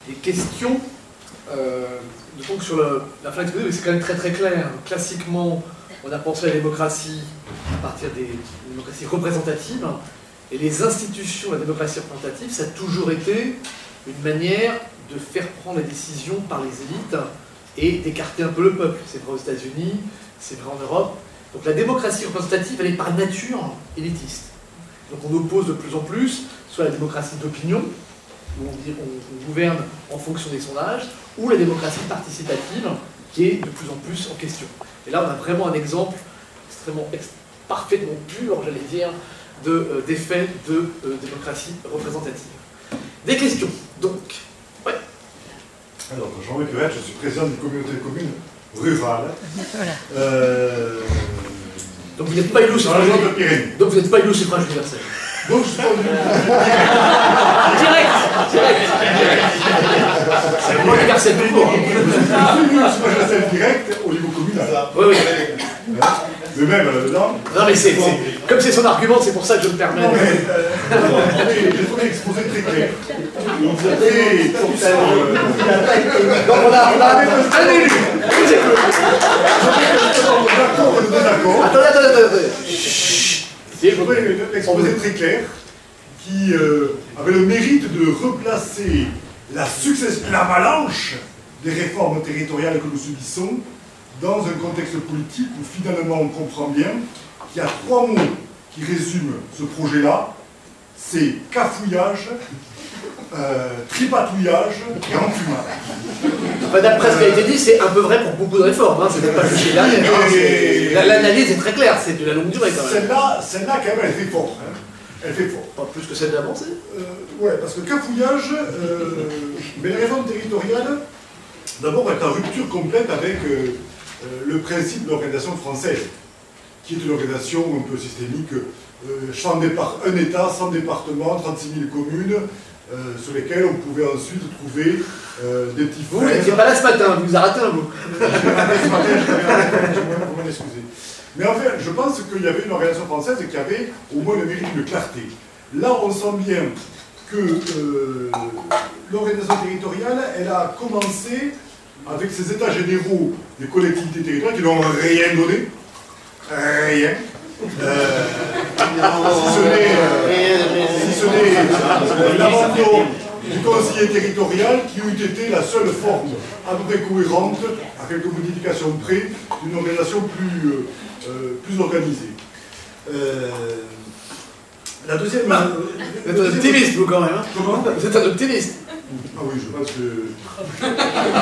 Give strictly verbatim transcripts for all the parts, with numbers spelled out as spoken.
des questions euh, donc sur le, la fin exposée, mais c'est quand même très très clair. Classiquement, on a pensé à la démocratie à partir des démocraties représentatives, et les institutions de la démocratie représentative, ça a toujours été une manière de faire prendre les décisions par les élites et d'écarter un peu le peuple. C'est vrai aux États-Unis, c'est vrai en Europe. Donc la démocratie représentative, elle est par nature élitiste. Donc on oppose de plus en plus soit la démocratie d'opinion, où on, dit, on, on gouverne en fonction des sondages, ou la démocratie participative, qui est de plus en plus en question. Et là, on a vraiment un exemple extrêmement, ex parfaitement pur, j'allais dire, de, euh, d'effet de euh, démocratie représentative. Des questions, donc. Ouais. Alors, Jean-Luc Huet, je suis président d'une communauté de communes rurale. Voilà. Euh... Donc vous n'êtes pas élu au suffrage universel. Donc vous n'êtes pas élu au suffrage universel. Donc je suis pas direct, direct. C'est moi qui garde cette mémoire. Je suis élu au suffrage universel direct au niveau communal. Oui, oui. Mais même là-dedans. Non, mais c'est. Comme c'est son argument, c'est pour ça que je me permets. Non, mais. Il faut exposer très clair. Et pour ça. Donc on a un élu. Vous êtes d'accord ou désaccord. Attendez, attendez, attendez. Chut. Il faudrait l'exposer très clair, qui euh, avait le mérite de replacer la succession, l'avalanche des réformes territoriales que nous subissons dans un contexte politique où finalement on comprend bien qu'il y a trois mots qui résument ce projet-là, c'est cafouillage, euh, tripatouillage et enfumage. Enfin, d'après ce qui a été dit, c'est un peu vrai pour beaucoup de réformes, hein. C'est pas juste les dernières. Hein. L'analyse est très claire, c'est de la longue durée quand même. Celle-là, celle-là quand même, elle fait fort. Hein. Elle fait fort. Pas plus que celle d'avancée. Euh, ouais, parce que cafouillage, euh, mais la réforme territoriale, d'abord, est en rupture complète avec euh, euh, le principe de l'organisation française, qui est une organisation un peu systémique, euh, sans départ, un État, cent départements, trente-six mille communes, euh, sur lesquelles on pouvait ensuite trouver euh, des petits frères. Vous n'étiez pas là ce matin, vous vous arrêtez un bout. Je l'ai raté ce matin, je l'avais raté, vous m'en excusez. Mais enfin, je pense qu'il y avait une organisation française qui avait au moins le mérite de clarté. Là, on sent bien que euh, l'organisation territoriale, elle a commencé avec ses états généraux des collectivités territoriales qui n'ont rien donné. Rien. Euh, si ce n'est euh, si ce n'est, euh, l'abandon du conseiller territorial qui eût été la seule forme à peu près cohérente, à quelques modifications près, d'une organisation plus, euh, euh, plus organisée. Euh, la deuxième... Ah, vous êtes un optimiste, vous, quand même. Hein. Comment? Vous êtes un optimiste. Ah oui, je pense que...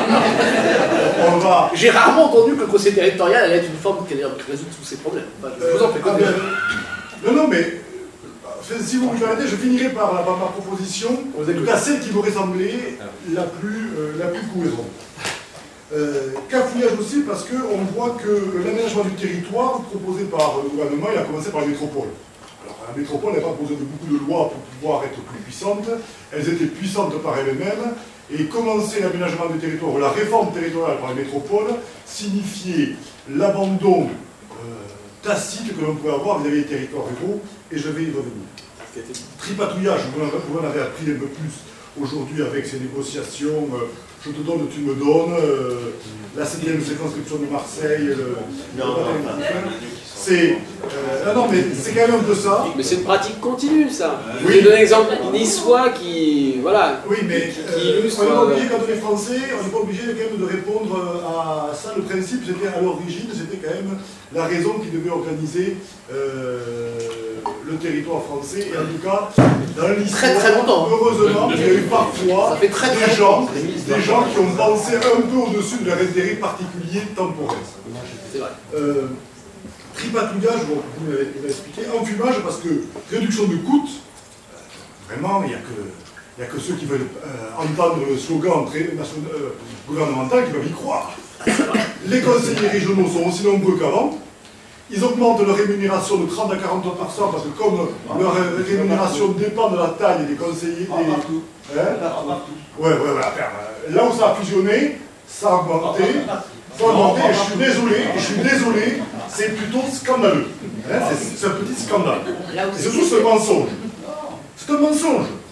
On va... J'ai rarement entendu que le conseil territorial allait être une forme qui allait résoudre tous ces problèmes. Enfin, je vous en prie, euh, ah bien, Non, non, mais... Si vous me permettez, je finirai par, par ma proposition, en tout cas celle qui m'aurait semblé la plus, euh, la plus cohérente. Euh, cafouillage aussi parce qu'on voit que l'aménagement du territoire proposé par le gouvernement, il a commencé par les métropoles. Alors la métropole n'a pas besoin de beaucoup de lois pour pouvoir être plus puissante, elles étaient puissantes par elles-mêmes, et commencer l'aménagement du territoire, ou la réforme territoriale par les métropoles, signifiait l'abandon euh, tacite que l'on pouvait avoir vis-à-vis des territoires ruraux, et je vais y revenir. Tripatouillage, vous en avez appris un peu plus aujourd'hui avec ces négociations, euh, je te donne, tu me donnes, euh, la septième circonscription de Marseille, le, non, non, c'est... Euh, non, mais c'est quand même un peu ça. Mais c'est une pratique continue, ça. Euh, je vais donner un exemple niçois qui... Voilà. Oui, mais qui, euh, qui illustre, on n'est pas euh... obligé, quand on est français, on n'est pas obligé quand même de répondre à ça. Le principe, c'était à l'origine, c'était quand même la raison qui devait organiser euh, le territoire français. Et en tout cas, dans l'histoire, très, très longtemps. Heureusement, il y a eu parfois ça fait très, très des, gens, longtemps. des gens qui ont pensé un peu au-dessus de leur intérêt particulier temporel. C'est vrai. Euh, Tripatouillage, bon, vous l'avez expliqué, enfumage parce que réduction de coûts, vraiment, il n'y a, a que ceux qui veulent euh, entendre le slogan très, national, euh, gouvernemental qui peuvent y croire. Les conseillers régionaux sont aussi nombreux qu'avant. Ils augmentent leur rémunération de trente à quarante pour cent parce que comme leur rémunération dépend de la taille des conseillers... Des... Partout. Hein? Ouais, ouais, voilà. Là où ça a fusionné, ça a augmenté. Ça a augmenté, et je suis désolé, je suis désolé, c'est plutôt scandaleux. Hein, c'est un petit scandale. Et surtout, c'est un mensonge. C'est un mensonge.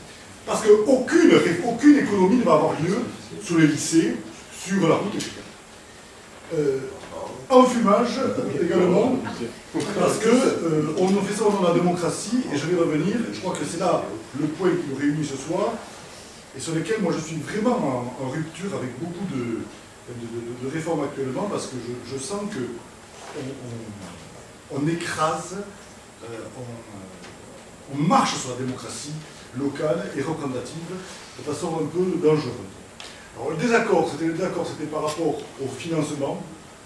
Parce qu'aucune aucune économie ne va avoir lieu sur les lycées, sur la route, et cetera. Euh, enfumage également, parce que euh, on fait ça dans la démocratie, et je vais revenir, je crois que c'est là le point qui nous réunit ce soir, et sur lequel moi je suis vraiment en, en rupture avec beaucoup de, de, de, de réformes actuellement, parce que je, je sens que on, on, on écrase, euh, on, on marche sur la démocratie locale et représentative de façon un peu dangereuse. Alors le désaccord, c'était le désaccord, c'était par rapport au financement,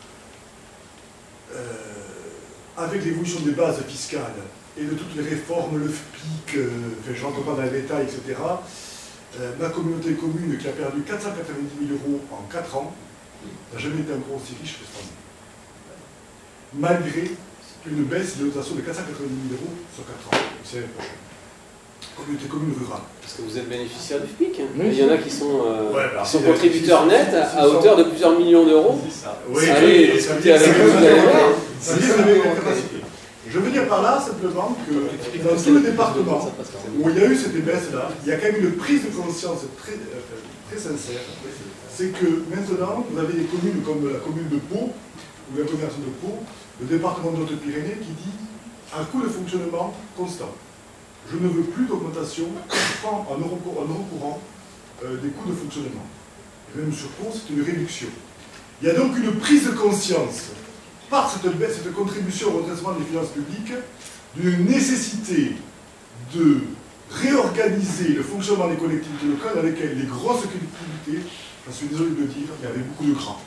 euh, avec l'évolution des bases fiscales et de toutes les réformes, le F P I C, euh, enfin, je ne rentre pas dans les détails, et cetera. Euh, ma communauté commune qui a perdu quatre cent quatre-vingt-dix mille euros en quatre ans, n'a jamais été encore aussi riche que cette année. Malgré une baisse de dotation de quatre cent quatre-vingt-dix mille euros sur quatre ans, c'est l'année prochaine. Communauté commune rurale. Parce que vous êtes bénéficiaire du F P I C. Hein. Oui. Il y en a qui sont, euh, ouais, bah, qui sont contributeurs nets à, à hauteur de plusieurs millions d'euros. Oui, allez discuter avec eux, vous allez voir. Je veux dire par là simplement que dans tous les départements où il y a eu cette baisse-là, il y a quand même une prise de conscience très, très sincère. C'est que maintenant, vous avez des communes comme la commune de Pau, ou la commune de Pau, le département de Haute-Pyrénées qui dit un coût de fonctionnement constant. Je ne veux plus d'augmentation en euro courant euh, des coûts de fonctionnement. Et même sur Pau, c'est une réduction. Il y a donc une prise de conscience par cette, cette contribution au redressement des finances publiques d'une nécessité de réorganiser le fonctionnement des collectivités locales avec lesquelles les grosses collectivités, je suis désolé de le dire, il y avait beaucoup de grands.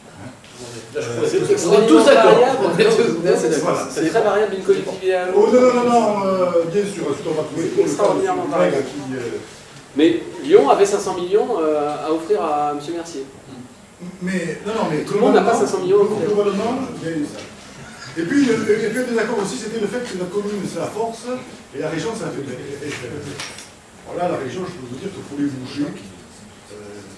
On est tous d'accord. C'est très variable d'une collectivité à l'autre. Oh non, non, non, euh, bien sûr, on va trouver extraordinairement variable. Qui, euh... Mais Lyon avait cinq cents millions euh, à offrir à M. Mercier. Mais, non, non, mais tout le monde n'a pas cinq cents millions. Globalement, il y a eu ça. Et puis, le, et puis, un désaccord aussi, c'était le fait que la commune, c'est la force, et la région, c'est la faiblesse. Alors là, la région, je peux vous dire qu'il faut les bouger. Euh,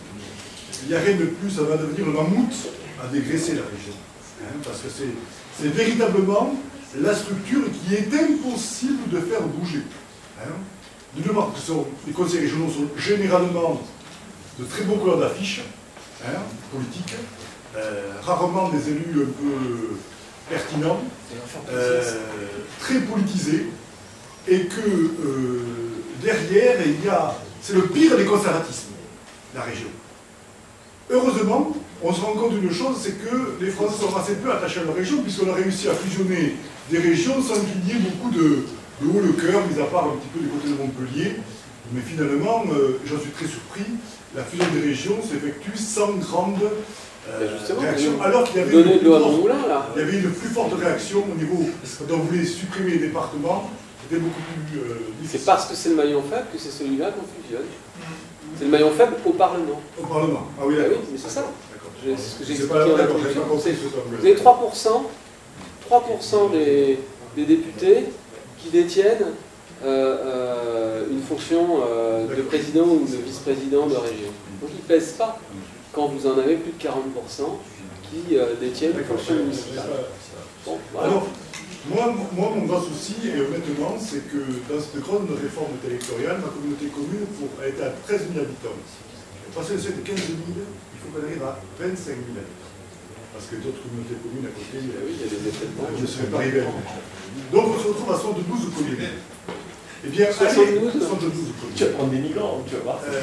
il n'y a rien de plus, ça va devenir le mammouth à dégraisser la région. Hein, parce que c'est véritablement la structure qui est impossible de faire bouger. Hein. De deux part, que sont, les conseils régionaux sont généralement de très bons couleurs d'affiches, hein, politiques, euh, rarement des élus un peu pertinents, euh, très politisés, et que euh, derrière, il y a, c'est le pire des conservatismes, la région. Heureusement, on se rend compte d'une chose, c'est que les Français sont assez peu attachés à leur région, puisqu'on a réussi à fusionner des régions sans qu'il y ait beaucoup de, de haut le cœur, mis à part un petit peu du côté de Montpellier. Mais finalement, euh, j'en suis très surpris, la fusion des régions s'effectue sans grande euh, réaction. Alors qu'il y, avait une plus forte, il y avait une plus forte réaction au niveau, quand on voulait supprimer les départements, c'était beaucoup plus euh, difficile. C'est parce que c'est le maillon faible que c'est celui-là qu'on fusionne. C'est le maillon faible au Parlement. Au Parlement, ah oui, ah d'accord. oui, mais c'est ça. C'est ce que j'ai expliqué en introduction. Vous avez trois pour cent, trois pour cent des, des députés qui détiennent euh, euh, une fonction euh, de président ou de vice-président de région. Donc ils ne pèsent pas quand vous en avez plus de quarante pour cent qui euh, détiennent une fonction municipale. Bon, voilà. Alors, moi, moi, mon grand souci, et honnêtement, c'est que dans cette grande réforme territoriale, ma communauté commune pour, a été à treize mille habitants. Passer de quinze mille, il faut qu'on arrive à vingt-cinq mille habitants. Parce que d'autres communautés communes à côté, oui, il y a des effets de je ne serais pas arrivé à donc on se retrouve à soixante-douze communes. Eh bien, soixante-douze communes. Tu vas prendre des migrants, tu vas voir. Euh...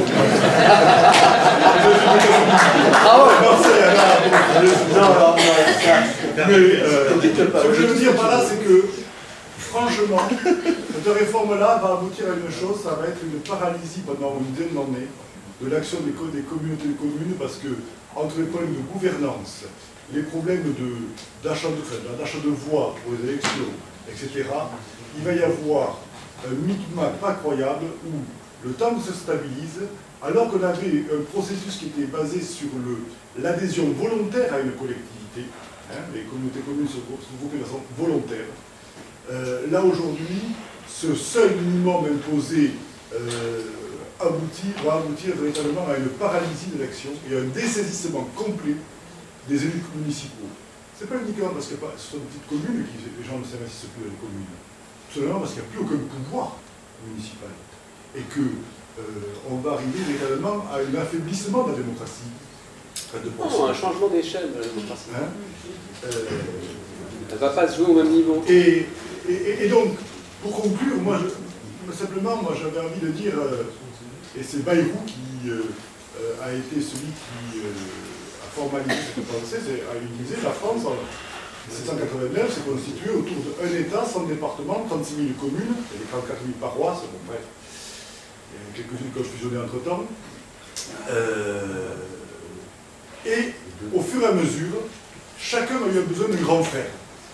ah ouais. Non, non, non, ça. Mais euh, ce que je veux dire par là, c'est que, franchement, cette réforme-là va aboutir à une chose, ça va être une paralysie pendant une dizaine d'années de l'action des, des communautés de communes, parce que, entre les problèmes de gouvernance, les problèmes d'achat de, de, d'achat de voix pour les élections, et cetera, il va y avoir un micmac pas croyable où le temps se stabilise, alors qu'on avait un processus qui était basé sur l'adhésion volontaire à une collectivité. Hein, les communautés communes se regroupent de façon volontaire. Euh, là aujourd'hui, ce seul minimum imposé euh, aboutit, va aboutir véritablement à une paralysie de l'action et à un dessaisissement complet des élus municipaux. Ce n'est pas uniquement parce que ce sont des petites communes que les gens ne s'investissent plus dans les communes. Seulement parce qu'il n'y a plus aucun pouvoir municipal. Et que euh, on va arriver véritablement à un affaiblissement de la démocratie. De non, un changement d'échelle de la démocratie. Hein euh, Elle ne va pas se jouer au même niveau. Et, et, et donc, pour conclure, moi, je, simplement, moi j'avais envie de dire, euh, et c'est Bayrou qui euh, euh, a été celui qui euh, a formalisé cette pensée, il disait la France, en mille sept cent quatre-vingt-neuf, s'est constituée autour d'un État, cent départements, trente-six mille communes, et les trente-quatre mille paroisses, bon bref, il y a quelques-unes qui ont fusionné entre-temps. Euh, et au fur et à mesure, chacun a eu besoin d'un grand frère.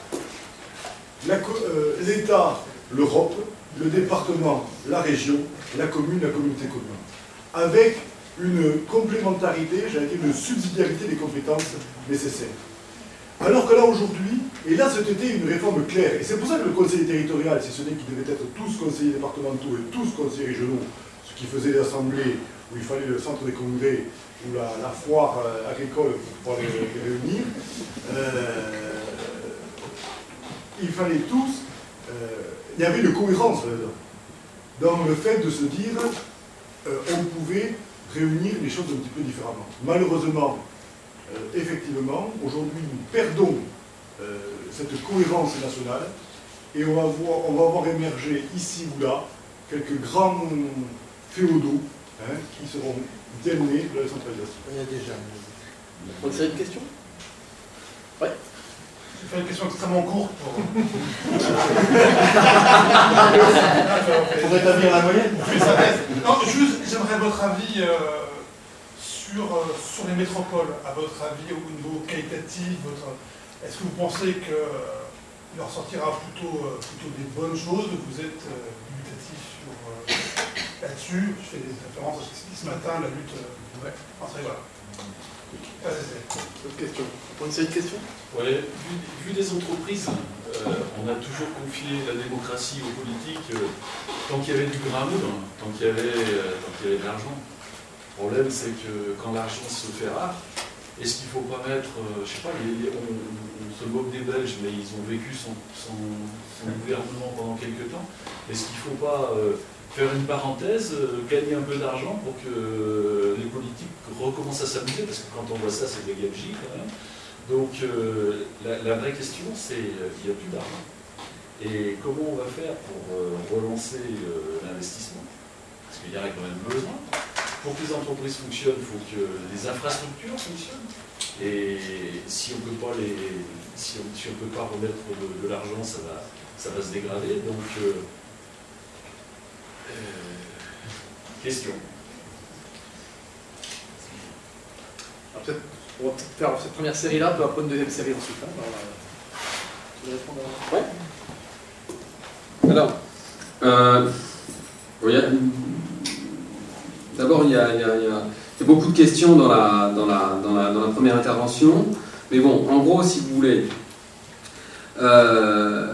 L'État, euh, l'Europe, le département, la région, la commune, la communauté commune, avec une complémentarité, j'allais dire une subsidiarité des compétences nécessaires. Alors que là aujourd'hui, et là c'était une réforme claire, et c'est pour ça que le conseiller territorial, si ce n'est qu'ils devaient être tous conseillers départementaux et tous conseillers régionaux, ce qui faisait l'assemblée où il fallait le centre des congrès ou la, la foire euh, agricole pour pouvoir les, les réunir, euh, il fallait tous, euh, il y avait une cohérence dans le fait de se dire euh, on pouvait réunir les choses un petit peu différemment. Malheureusement, euh, effectivement, aujourd'hui nous perdons euh, cette cohérence nationale et on va, voir, on va voir émerger ici ou là quelques grands féodaux hein, qui seront démenés de la centralisation. Il y a déjà. Une série de questions? Oui. Je vais faire une question extrêmement courte pour... pour rétablir la moyenne. Non, juste, j'aimerais votre avis euh, sur, euh, sur les métropoles, à votre avis, au niveau qualitatif. Votre... Est-ce que vous pensez qu'il euh, en sortira plutôt, euh, plutôt des bonnes choses? Vous êtes euh, dubitatif sur euh, là-dessus. Je fais des références à ce qui ce matin, la lutte... Euh, ouais. Enfin, voilà. Autre question. Pour une série de questions? Ouais, vu, vu des entreprises, euh, on a toujours confié la démocratie aux politiques euh, tant qu'il y avait du grain à moudre, tant qu'il y avait, euh, tant qu'il y avait de l'argent. Le problème, c'est que quand l'argent se fait rare, est-ce qu'il ne faut pas mettre, euh, je sais pas, les, les, on, on se moque des Belges, mais ils ont vécu son, son, son gouvernement pendant quelques temps. Est-ce qu'il ne faut pas euh, faire une parenthèse, euh, gagner un peu d'argent pour que euh, les politiques recommencent à s'amuser, parce que quand on voit ça, c'est des gabegies quand même. Donc euh, la, la vraie question, c'est euh, il n'y a plus d'argent. Et comment on va faire pour euh, relancer euh, l'investissement? Parce qu'il y en a quand même besoin. Pour que les entreprises fonctionnent, il faut que les infrastructures fonctionnent. Et si on peut pas les, si on, si on peut pas remettre de, de l'argent, ça va, ça va se dégrader. Donc euh, euh, question. Alors, peut-être, on va peut-être faire cette première série-là, puis après une deuxième série ensuite. Hein. Alors, tu veux répondre à... Ouais. Alors, euh, oui, d'abord, il y, il, y a, il y a beaucoup de questions dans la, dans, la, dans, la, dans la première intervention. Mais bon, en gros, si vous voulez, euh,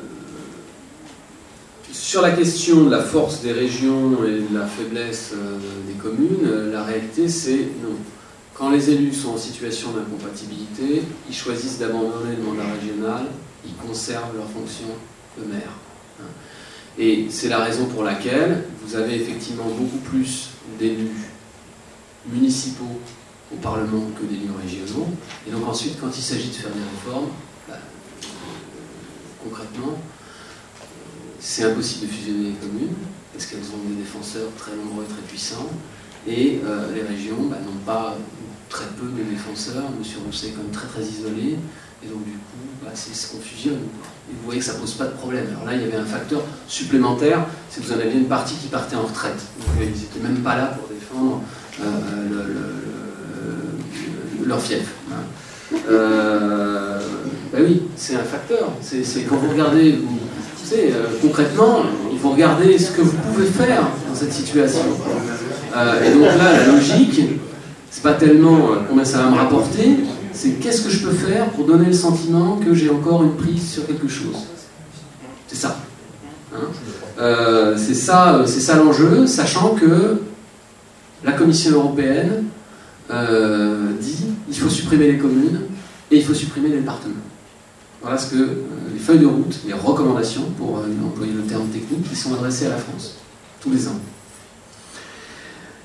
sur la question de la force des régions et de la faiblesse euh, des communes, la réalité, c'est non. Quand les élus sont en situation d'incompatibilité, ils choisissent d'abandonner le mandat régional, ils conservent leur fonction de maire. Et c'est la raison pour laquelle vous avez effectivement beaucoup plus d'élus municipaux au Parlement que d'élus régionaux. Et donc ensuite, quand il s'agit de faire des réformes, bah, euh, concrètement, c'est impossible de fusionner les communes, parce qu'elles ont des défenseurs très nombreux et très puissants. Et euh, les régions bah, n'ont pas très peu de défenseurs. Monsieur Rousset est quand même très très isolé. Et donc du coup, bah, c'est ce qu'on fusionne. Et vous voyez que ça ne pose pas de problème. Alors là, il y avait un facteur supplémentaire, c'est que vous en aviez une partie qui partait en retraite. Donc ils n'étaient même pas là pour défendre euh, le, le, le, leur fief. Hein. Euh, bah oui, c'est un facteur. C'est, c'est quand vous regardez, vous, vous savez, euh, concrètement, il faut regarder ce que vous pouvez faire dans cette situation. Euh, et donc là, la logique, c'est pas tellement euh, combien ça va me rapporter, c'est qu'est-ce que je peux faire pour donner le sentiment que j'ai encore une prise sur quelque chose. C'est ça. Hein euh, c'est ça, c'est ça l'enjeu, sachant que la Commission européenne euh, dit il faut supprimer les communes et il faut supprimer les départements. Voilà ce que euh, les feuilles de route, les recommandations, pour euh, employer le terme technique, qui sont adressées à la France tous les ans.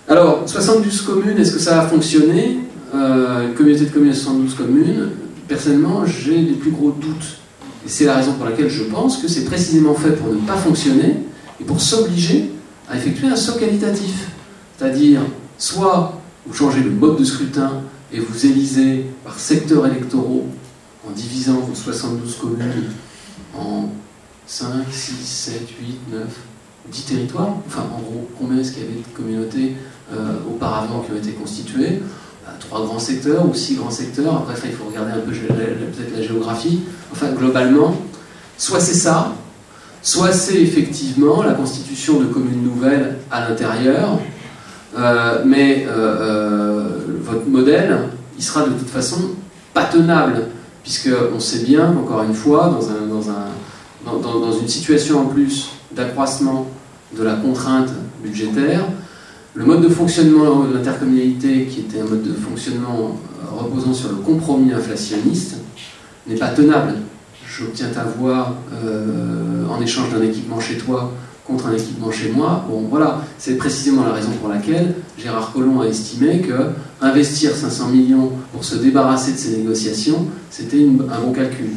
Alors, soixante-douze communes, est-ce que ça a fonctionné? euh, Une communauté de communes à soixante-douze communes, personnellement, j'ai les plus gros doutes. Et c'est la raison pour laquelle je pense que c'est précisément fait pour ne pas fonctionner et pour s'obliger à effectuer un saut qualitatif. C'est-à-dire, soit vous changez le mode de scrutin et vous élisez par secteurs électoraux en divisant vos soixante-douze communes en cinq, six, sept, huit, neuf, dix territoires. Enfin, en gros, combien est-ce qu'il y avait de communautés euh, auparavant qui ont été constituées? Trois grands secteurs ou six grands secteurs. Après, il faut regarder un peu peut-être la géographie. Enfin, globalement, soit c'est ça, soit c'est effectivement la constitution de communes nouvelles à l'intérieur. Euh, mais euh, euh, votre modèle, il sera de toute façon pas tenable, puisqu'on sait bien qu'encore une fois, dans, un, dans, un, dans, dans une situation en plus d'accroissement de la contrainte budgétaire, le mode de fonctionnement de l'intercommunalité, qui était un mode de fonctionnement reposant sur le compromis inflationniste, n'est pas tenable. J'obtiens ta voix euh, en échange d'un équipement chez toi contre un équipement chez moi. Bon, voilà, c'est précisément la raison pour laquelle Gérard Collomb a estimé que investir cinq cents millions pour se débarrasser de ces négociations, c'était un bon calcul.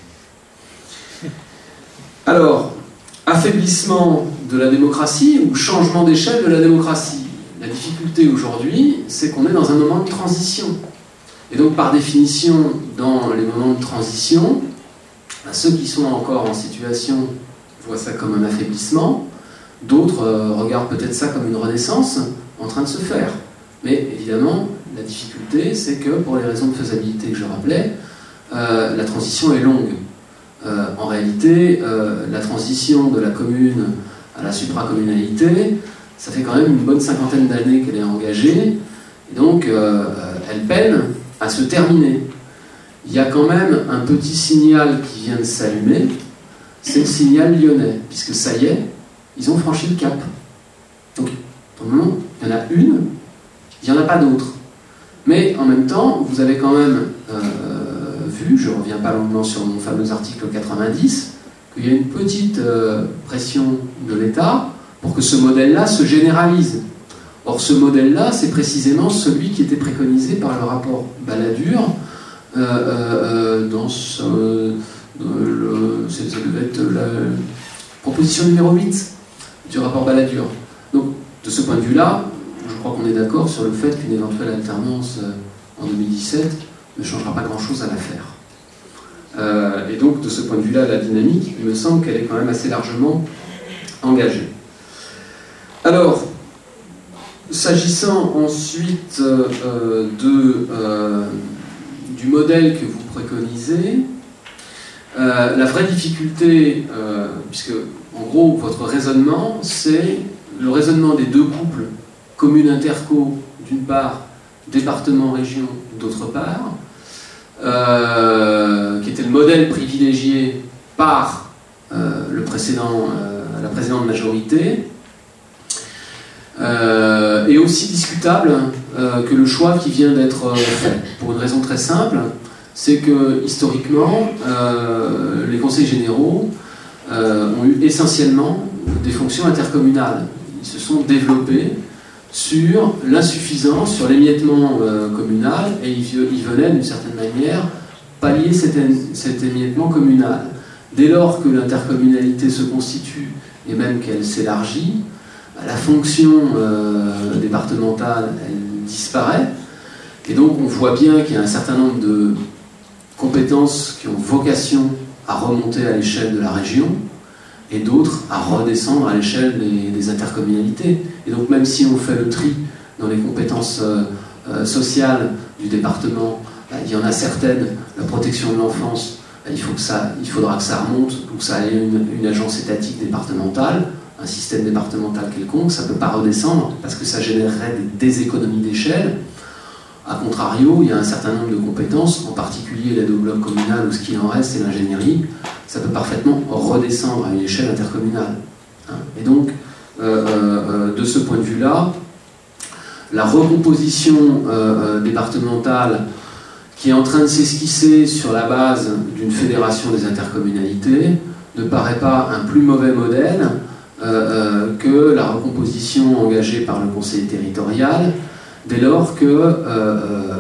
Alors, affaiblissement de la démocratie ou changement d'échelle de la démocratie. La difficulté aujourd'hui, c'est qu'on est dans un moment de transition. Et donc, par définition, dans les moments de transition, ceux qui sont encore en situation voient ça comme un affaiblissement, d'autres euh, regardent peut-être ça comme une renaissance en train de se faire. Mais évidemment, la difficulté, c'est que pour les raisons de faisabilité que je rappelais, euh, la transition est longue. Euh, en réalité, euh, la transition de la commune à la supracommunalité, ça fait quand même une bonne cinquantaine d'années qu'elle est engagée, et donc euh, elle peine à se terminer. Il y a quand même un petit signal qui vient de s'allumer, c'est le signal lyonnais, puisque ça y est, ils ont franchi le cap. Donc, pour le moment, il y en a une, il n'y en a pas d'autres. Mais en même temps, vous avez quand même euh, vu, je ne reviens pas longuement sur mon fameux article quatre-vingt-dix, qu'il y a une petite euh, pression de l'État pour que ce modèle-là se généralise. Or, ce modèle-là, c'est précisément celui qui était préconisé par le rapport Balladur euh, euh, dans ce, euh, le, ça devait être la proposition numéro huit du rapport Balladur. Donc, de ce point de vue-là, je crois qu'on est d'accord sur le fait qu'une éventuelle alternance en deux mille dix-sept ne changera pas grand-chose à l'affaire. Euh, et donc, de ce point de vue-là, la dynamique, il me semble qu'elle est quand même assez largement engagée. Alors, s'agissant ensuite euh, de, euh, du modèle que vous préconisez, euh, la vraie difficulté, euh, puisque en gros votre raisonnement, c'est le raisonnement des deux couples, communes interco d'une part, département-région d'autre part, euh, qui était le modèle privilégié par euh, le précédent, euh, la précédente majorité, Euh, et aussi discutable euh, que le choix qui vient d'être fait, pour une raison très simple, c'est que historiquement, euh, les conseils généraux euh, ont eu essentiellement des fonctions intercommunales. Ils se sont développés sur l'insuffisance, sur l'émiettement euh, communal, et ils, ils venaient d'une certaine manière pallier cet, cet émiettement communal. Dès lors que l'intercommunalité se constitue et même qu'elle s'élargit, la fonction euh, départementale, elle disparaît, et donc on voit bien qu'il y a un certain nombre de compétences qui ont vocation à remonter à l'échelle de la région, et d'autres à redescendre à l'échelle des, des intercommunalités. Et donc même si on fait le tri dans les compétences euh, euh, sociales du département, bah, il y en a certaines, la protection de l'enfance, bah, il, faut que ça, il faudra que ça remonte, ou que ça ait une, une agence étatique départementale, un système départemental quelconque, ça ne peut pas redescendre parce que ça générerait des, des économies d'échelle. A contrario, il y a un certain nombre de compétences, en particulier l'aide au bloc communal ou ce qu'il en reste, c'est l'ingénierie, ça peut parfaitement redescendre à une échelle intercommunale. Hein. Et donc, euh, euh, de ce point de vue-là, la recomposition euh, départementale qui est en train de s'esquisser sur la base d'une fédération des intercommunalités ne paraît pas un plus mauvais modèle euh, que la recomposition engagée par le conseil territorial, dès lors que euh,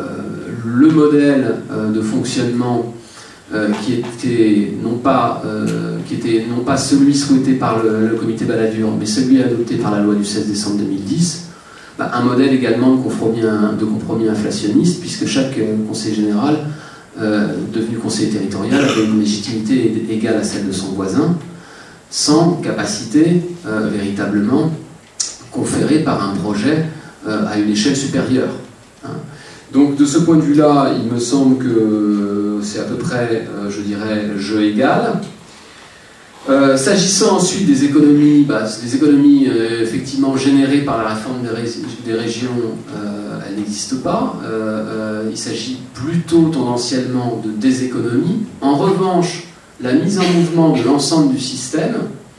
le modèle euh, de fonctionnement euh, qui était non pas euh, qui était non pas celui souhaité par le, le comité Balladur, mais celui adopté par la loi du seize décembre deux mille dix, bah, un modèle également de compromis, de compromis inflationniste, puisque chaque euh, conseiller général euh, devenu conseiller territorial avait une légitimité égale à celle de son voisin, sans capacité euh, véritablement conférée par un projet euh, à une échelle supérieure. Hein. Donc de ce point de vue-là, il me semble que c'est à peu près, euh, je dirais, jeu égal. Euh, S'agissant ensuite des économies, bah, les économies euh, effectivement générées par la réforme des, ré des régions, euh, elles n'existent pas. Euh, euh, il s'agit plutôt tendanciellement de déséconomies. En revanche, la mise en mouvement de l'ensemble du système,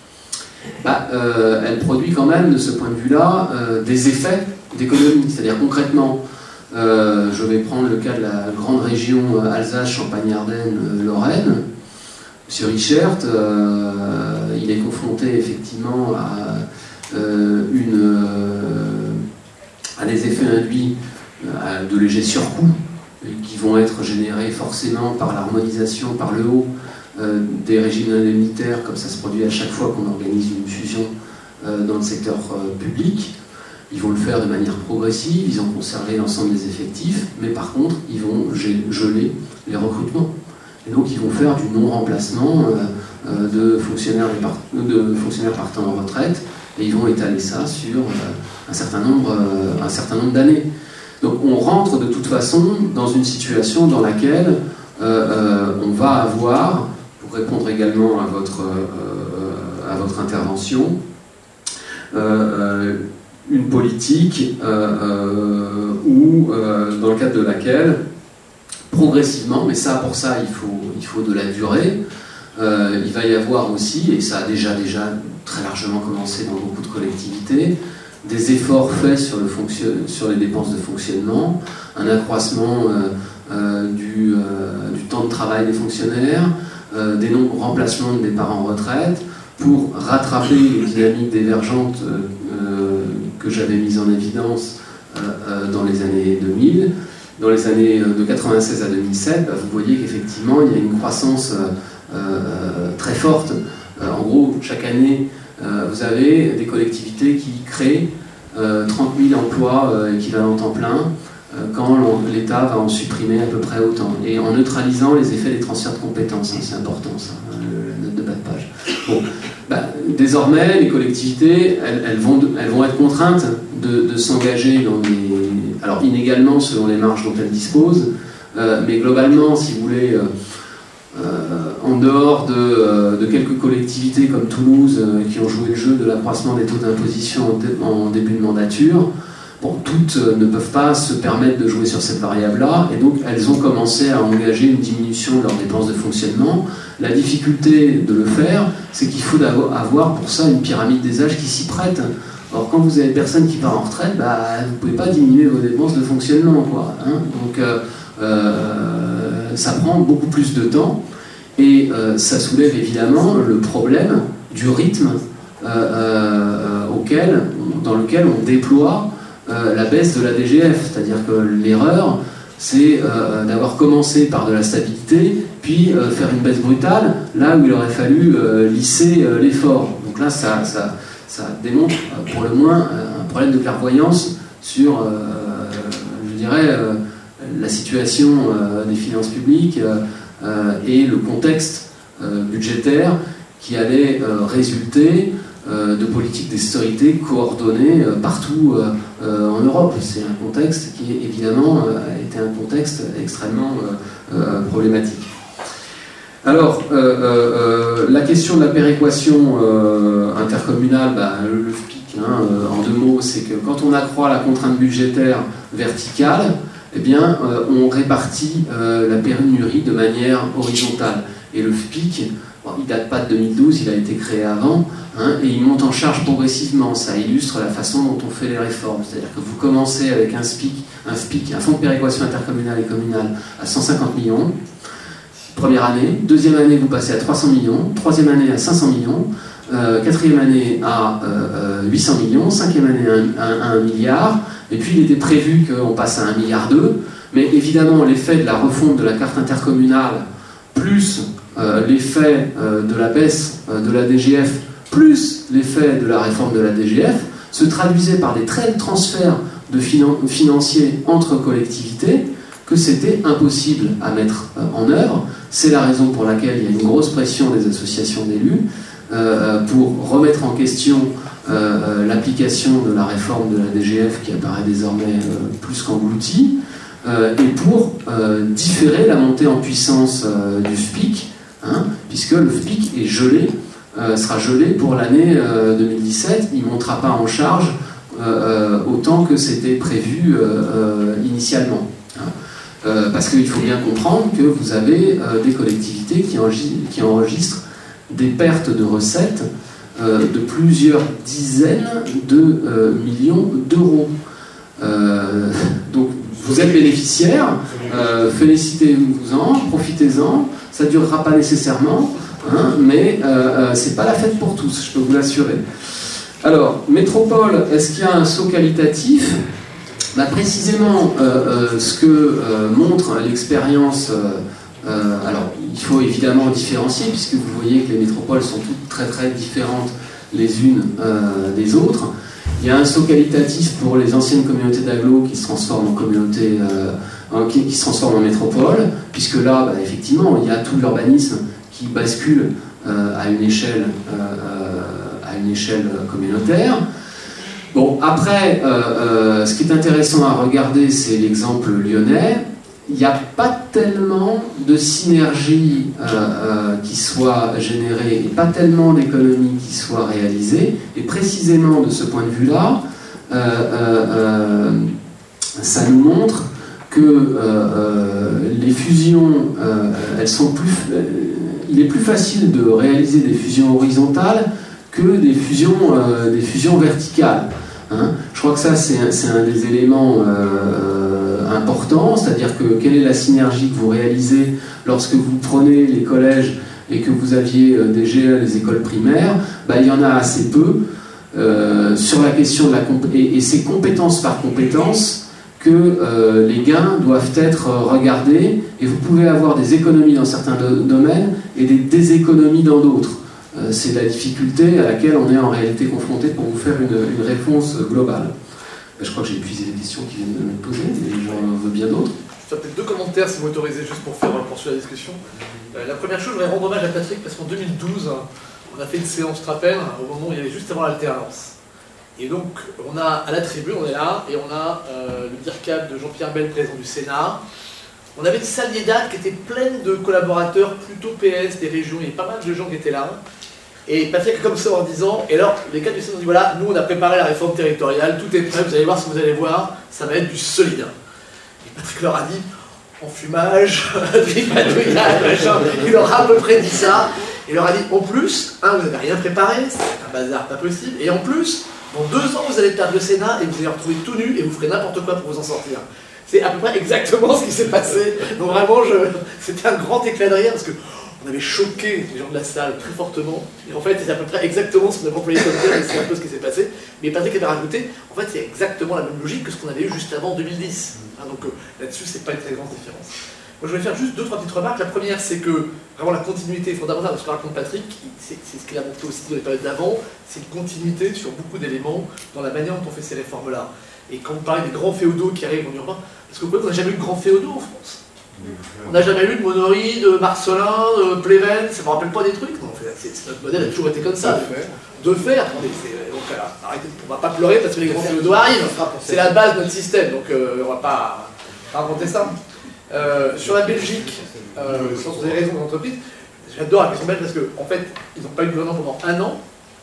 bah, euh, elle produit quand même, de ce point de vue-là, euh, des effets d'économie. C'est-à-dire concrètement, euh, je vais prendre le cas de la grande région euh, Alsace, Champagne-Ardenne, euh, Lorraine. Monsieur Richert, euh, il est confronté effectivement à, euh, une, euh, à des effets induits, à de légers surcoûts qui vont être générés forcément par l'harmonisation, par le haut euh, des régimes indemnitaires, comme ça se produit à chaque fois qu'on organise une fusion euh, dans le secteur euh, public. Ils vont le faire de manière progressive, ils ont conservé l'ensemble des effectifs, mais par contre, ils vont geler les recrutements. Et donc ils vont faire du non-remplacement euh, euh, de, fonctionnaires de fonctionnaires partant en retraite, et ils vont étaler ça sur euh, un certain nombre, euh, un certain nombre d'années. Donc on rentre de toute façon dans une situation dans laquelle euh, euh, on va avoir, pour répondre également à votre, euh, à votre intervention, euh, euh, une politique euh, euh, où, euh, dans le cadre de laquelle progressivement, mais ça pour ça il faut, il faut de la durée, euh, il va y avoir aussi, et ça a déjà, déjà très largement commencé dans beaucoup de collectivités, des efforts faits sur, le fonction, sur les dépenses de fonctionnement, un accroissement euh, euh, du, euh, du temps de travail des fonctionnaires, euh, des non-remplacements de départ en retraite, pour rattraper les dynamiques divergentes euh, euh, que j'avais mises en évidence euh, euh, dans les années deux mille. Dans les années de quatre-vingt-seize à deux mille sept, bah, vous voyez qu'effectivement, il y a une croissance euh, euh, très forte. Euh, en gros, chaque année, euh, vous avez des collectivités qui créent euh, trente mille emplois euh, équivalents temps plein, euh, quand l'État va en supprimer à peu près autant, et en neutralisant les effets des transferts de compétences. Hein, c'est important, ça, hein, la note de bas de page. Bon, bah, désormais, les collectivités, elles, elles, vont, elles vont être contraintes de, de s'engager dans des... Alors inégalement selon les marges dont elles disposent, euh, mais globalement, si vous voulez, euh, euh, en dehors de, euh, de quelques collectivités comme Toulouse euh, qui ont joué le jeu de l'accroissement des taux d'imposition en, en début de mandature, bon, toutes euh, ne peuvent pas se permettre de jouer sur cette variable-là, et donc elles ont commencé à engager une diminution de leurs dépenses de fonctionnement. La difficulté de le faire, c'est qu'il faut avoir pour ça une pyramide des âges qui s'y prête. Alors quand vous avez personne qui part en retraite, bah, vous ne pouvez pas diminuer vos dépenses de fonctionnement, quoi, hein. Donc euh, euh, ça prend beaucoup plus de temps, et euh, ça soulève évidemment le problème du rythme euh, euh, auquel, dans lequel on déploie euh, la baisse de la D G F. C'est-à-dire que l'erreur, c'est euh, d'avoir commencé par de la stabilité, puis euh, faire une baisse brutale, là où il aurait fallu euh, lisser euh, l'effort. Donc là, ça... ça ça démontre pour le moins un problème de clairvoyance sur, euh, je dirais, euh, la situation euh, des finances publiques euh, et le contexte euh, budgétaire qui allait euh, résulter euh, de politiques d'austérité coordonnées euh, partout euh, euh, en Europe. C'est un contexte qui, évidemment, euh, a été un contexte extrêmement euh, euh, problématique. Alors, euh, euh, la question de la péréquation euh, intercommunale, bah, le, le F P I C, hein, euh, en deux mots, c'est que quand on accroît la contrainte budgétaire verticale, eh bien, euh, on répartit euh, la pénurie de manière horizontale. Et le F P I C, bon, il ne date pas de deux mille douze, il a été créé avant, hein, et il monte en charge progressivement. Ça illustre la façon dont on fait les réformes. C'est-à-dire que vous commencez avec un F P I C, un F P I C, un fonds de péréquation intercommunale et communale, à cent cinquante millions. première année, deuxième année vous passez à trois cents millions, troisième année à cinq cents millions, euh, quatrième année à euh, huit cents millions, cinquième année à un milliard, et puis il était prévu qu'on passe à un milliard deux, mais évidemment l'effet de la refonte de la carte intercommunale, plus euh, l'effet euh, de la baisse euh, de la D G F, plus l'effet de la réforme de la D G F, se traduisait par des tels transferts de finan financiers entre collectivités que c'était impossible à mettre euh, en œuvre. C'est la raison pour laquelle il y a une grosse pression des associations d'élus euh, pour remettre en question euh, l'application de la réforme de la D G F qui apparaît désormais euh, plus qu'engloutie, euh, et pour euh, différer la montée en puissance euh, du F P I C, hein, puisque le F P I C est gelé, euh, sera gelé pour l'année euh, deux mille dix-sept, il ne montera pas en charge euh, autant que c'était prévu euh, euh, initialement. Hein. Euh, parce qu'il faut bien comprendre que vous avez euh, des collectivités qui, qui enregistrent des pertes de recettes euh, de plusieurs dizaines de euh, millions d'euros. Euh, donc vous êtes bénéficiaire, euh, félicitez-vous-en, profitez-en, ça ne durera pas nécessairement, hein, mais euh, euh, c'est pas la fête pour tous, je peux vous l'assurer. Alors, métropole, est-ce qu'il y a un saut qualitatif ? Bah, précisément, euh, euh, ce que euh, montre l'expérience, euh, euh, alors il faut évidemment différencier, puisque vous voyez que les métropoles sont toutes très très différentes les unes euh, des autres. Il y a un saut qualitatif pour les anciennes communautés d'agglo qui se transforment en communautés, euh, en, qui, qui se transforment en métropole, puisque là, bah, effectivement, il y a tout l'urbanisme qui bascule euh, à une échelle, euh, euh, à une échelle communautaire. Bon, après, euh, euh, ce qui est intéressant à regarder, c'est l'exemple lyonnais. Il n'y a pas tellement de synergie euh, euh, qui soit générée et pas tellement d'économies qui soient réalisées. Et précisément de ce point de vue-là, euh, euh, euh, ça nous montre que euh, euh, les fusions, euh, elles sont plus, euh, il est plus facile de réaliser des fusions horizontales que des fusions, euh, des fusions verticales. Hein, je crois que ça, c'est un, un des éléments euh, importants, c'est-à-dire que quelle est la synergie que vous réalisez lorsque vous prenez les collèges et que vous aviez euh, des G E, les écoles primaires, bah, il y en a assez peu euh, sur la question de la comp et, et c'est compétence par compétence que euh, les gains doivent être regardés, et vous pouvez avoir des économies dans certains do domaines et des déséconomies dans d'autres. C'est la difficulté à laquelle on est en réalité confronté pour vous faire une, une réponse globale. Je crois que j'ai épuisé les questions qui viennent de me poser, mais j'en veux bien d'autres. Je vais peut-être deux commentaires si vous m'autorisez, juste pour faire poursuivre la discussion. Euh, la première chose, je voudrais rendre hommage à Patrick, parce qu'en deux mille douze, on a fait une séance, je te rappelle, au moment où il y avait juste avant l'alternance. Et donc, on a à la tribune, on est là, et on a euh, le DIRCAP de Jean-Pierre Bel, président du Sénat. On avait une salle d'Iédat qui était pleine de collaborateurs, plutôt P S, des régions, il y avait pas mal de gens qui étaient là. Et Patrick comme ça en disant, et alors les cadres du Sénat ont dit voilà, nous on a préparé la réforme territoriale, tout est prêt, vous allez voir ce que vous allez voir, ça va être du solide. Et Patrick leur a dit, enfumage, tripatouillage, il leur a à peu près dit ça. Il leur a dit, en plus, hein, vous n'avez rien préparé, c'est un bazar pas possible, et en plus, dans deux ans vous allez perdre le Sénat et vous allez vous retrouver tout nu et vous ferez n'importe quoi pour vous en sortir. C'est à peu près exactement ce qui s'est passé. Donc vraiment, c'était un grand éclat de rire parce que on avait choqué les gens de la salle très fortement, et en fait c'est à peu près exactement ce qu'on avait employé comme terme, et c'est un peu ce qui s'est passé. Mais Patrick avait rajouté, en fait c'est exactement la même logique que ce qu'on avait eu juste avant en deux mille dix. Hein, donc euh, là-dessus c'est pas une très grande différence. Moi je vais faire juste deux, trois petites remarques. La première c'est que vraiment la continuité est fondamentale, parce que raconte Patrick, c'est ce qu'il a montré aussi dans les périodes d'avant, c'est une continuité sur beaucoup d'éléments dans la manière dont on fait ces réformes-là. Et quand vous parlez des grands féodaux qui arrivent en urbain, parce que vous voyez qu'on n'a jamais eu de grands féodaux en France. On n'a jamais eu de Monory, de Marcelin, de Pleven, ça ne me rappelle pas des trucs. Non, notre modèle a toujours été comme ça. De fer, attendez, donc alors, arrêtez, on ne va pas pleurer parce que les grands féodaux arrivent. C'est la base de notre système, donc euh, on ne va pas raconter ça. Euh, sur la Belgique, euh, sans des raisons d'entreprise, j'adore la question belge parce qu'en en fait, ils n'ont pas eu de gouvernement pendant un an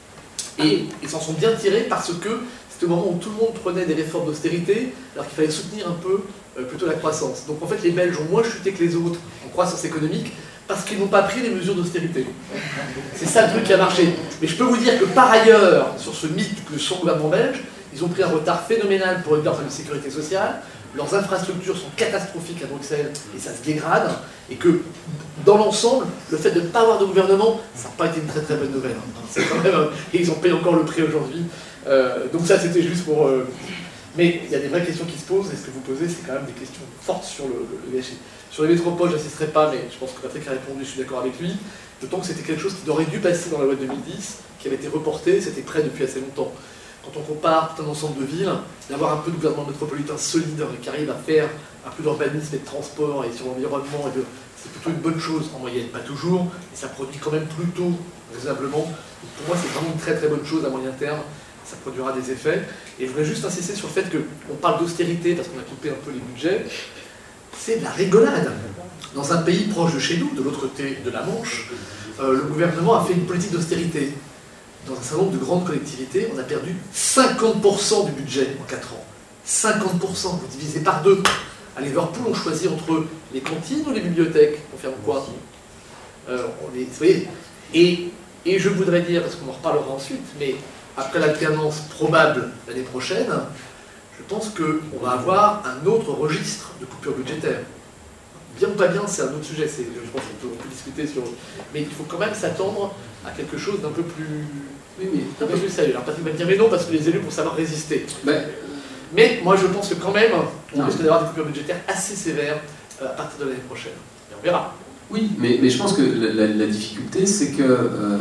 et ils s'en sont bien tirés parce que c'était au moment où tout le monde prenait des réformes d'austérité alors qu'il fallait soutenir un peu Euh, plutôt la croissance. Donc en fait les Belges ont moins chuté que les autres en croissance économique parce qu'ils n'ont pas pris les mesures d'austérité. C'est ça le truc qui a marché. Mais je peux vous dire que par ailleurs, sur ce mythe que son gouvernement belge, ils ont pris un retard phénoménal pour réduire la sécurité sociale. leurs infrastructures sont catastrophiques à Bruxelles et ça se dégrade, et que dans l'ensemble, le fait de ne pas avoir de gouvernement, ça n'a pas été une très très bonne nouvelle. C'est quand même, et ils ont payé encore le prix aujourd'hui. Euh, donc ça c'était juste pour... Euh, mais il y a des vraies questions qui se posent, et ce que vous posez, c'est quand même des questions fortes sur le, le, le gâchis. Sur les métropoles, je n'insisterai pas, mais je pense que Patrick a répondu, je suis d'accord avec lui. D'autant que c'était quelque chose qui aurait dû passer dans la loi de deux mille dix, qui avait été reporté, c'était prêt depuis assez longtemps. Quand on compare tout un ensemble de villes, d'avoir un peu de gouvernement métropolitain solide qui arrive à faire un peu d'urbanisme et de transport et sur l'environnement, c'est plutôt une bonne chose en moyenne, pas toujours, et ça produit quand même plutôt raisonnablement. Donc pour moi, c'est vraiment une très très bonne chose à moyen terme, ça produira des effets. Et je voudrais juste insister sur le fait qu'on parle d'austérité parce qu'on a coupé un peu les budgets. C'est de la rigolade. Dans un pays proche de chez nous, de l'autre côté de la Manche, euh, le gouvernement a fait une politique d'austérité. Dans un certain nombre de grandes collectivités, on a perdu cinquante pour cent du budget en quatre ans. cinquante pour cent, vous divisez par deux. À Liverpool, on choisit entre les cantines ou les bibliothèques. On ferme quoi euh, on est, vous voyez, et, et je voudrais dire, parce qu'on en reparlera ensuite, mais après l'alternance probable l'année prochaine, je pense qu'on va avoir un autre registre de coupure budgétaire. Bien ou pas bien, c'est un autre sujet, je pense qu'on peut, on peut discuter sur... Mais il faut quand même s'attendre à quelque chose d'un peu plus... Oui, oui, d'un peu plus sérieux. Alors Patrick va me dire, mais non, parce que les élus vont savoir résister. Mais, mais moi, je pense que quand même, on risque d'avoir des coupures budgétaires assez sévères euh, à partir de l'année prochaine. Et on verra. Oui, mais, mais je pense que la, la, la difficulté, c'est que... Euh,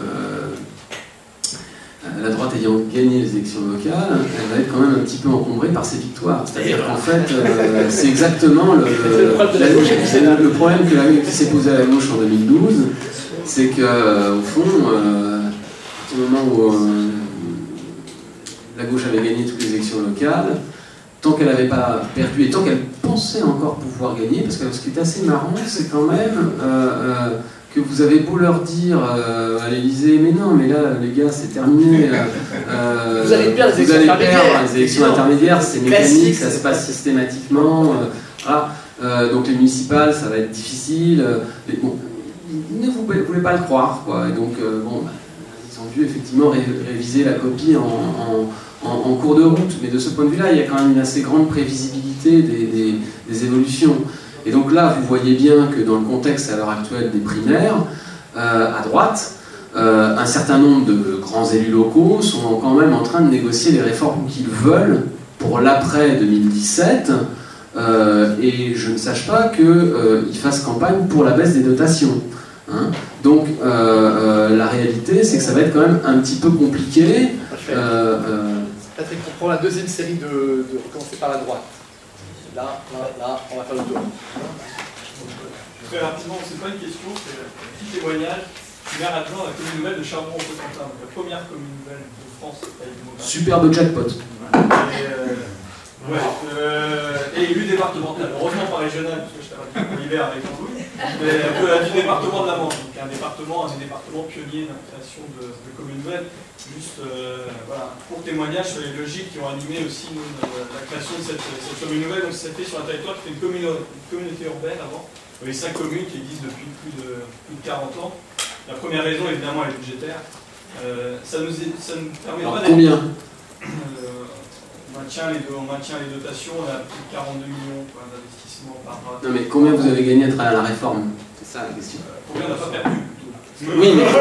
la droite ayant gagné les élections locales, elle va être quand même un petit peu encombrée par ses victoires. C'est-à-dire qu'en fait, euh, c'est exactement le, le, la, le problème que la, qui s'est posé à la gauche en deux mille douze, c'est qu'au euh, fond, euh, au moment où euh, la gauche avait gagné toutes les élections locales, tant qu'elle n'avait pas perdu et tant qu'elle pensait encore pouvoir gagner, parce que ce qui est assez marrant, c'est quand même... Euh, euh, que vous avez beau leur dire euh, à l'Élysée, mais non, mais là, les gars, c'est terminé. Euh, vous allez perdre les élections intermédiaires. Les élections intermédiaires, c'est mécanique, ça se passe systématiquement. Euh, voilà. euh, donc les municipales, ça va être difficile. Mais bon, ne vous voulez pas le croire, quoi. Et donc, euh, bon, bah, ils ont dû effectivement ré réviser la copie en, en, en, en cours de route. Mais de ce point de vue-là, il y a quand même une assez grande prévisibilité des, des, des évolutions. Et donc là, vous voyez bien que dans le contexte à l'heure actuelle des primaires, euh, à droite, euh, un certain nombre de grands élus locaux sont quand même en train de négocier les réformes qu'ils veulent pour l'après deux mille dix-sept, euh, et je ne sache pas qu'ils euh, fassent campagne pour la baisse des dotations. Hein. Donc euh, euh, la réalité, c'est que ça va être quand même un petit peu compliqué. Euh, euh... Patrick, on prend la deuxième série de, de recommencer par la droite. Là, là, là, on va faire le tour. Très rapidement, c'est pas une question, c'est un petit témoignage du maire adjoint de la commune nouvelle de Charbon-en-Cotentin, la première commune nouvelle de France. Superbe jackpot. Et, euh, ouais, euh, et élu départemental, heureusement pas régional, parce que je t'avais dit pour l'hiver avec Andouille, mais euh, du département de la Manche, donc un département, un des départements pionniers dans la création de, de communes nouvelles. Juste euh, voilà, pour témoignage sur les logiques qui ont animé aussi nous, la création de cette, cette commune nouvelle. Donc ça fait sur un territoire qui fait une, commune, une communauté urbaine avant. Il y avait cinq communes qui existent depuis plus de, plus de quarante ans. La première raison évidemment elle est budgétaire. Euh, ça, nous est, ça nous permet pas d'être... Combien euh, on, maintient les, on maintient les dotations, on a plus de quarante-deux millions d'investissements par an. Non mais combien vous avez gagné à travers la réforme? C'est ça la question. Euh, combien on n'a pas perdu? Oui, mais...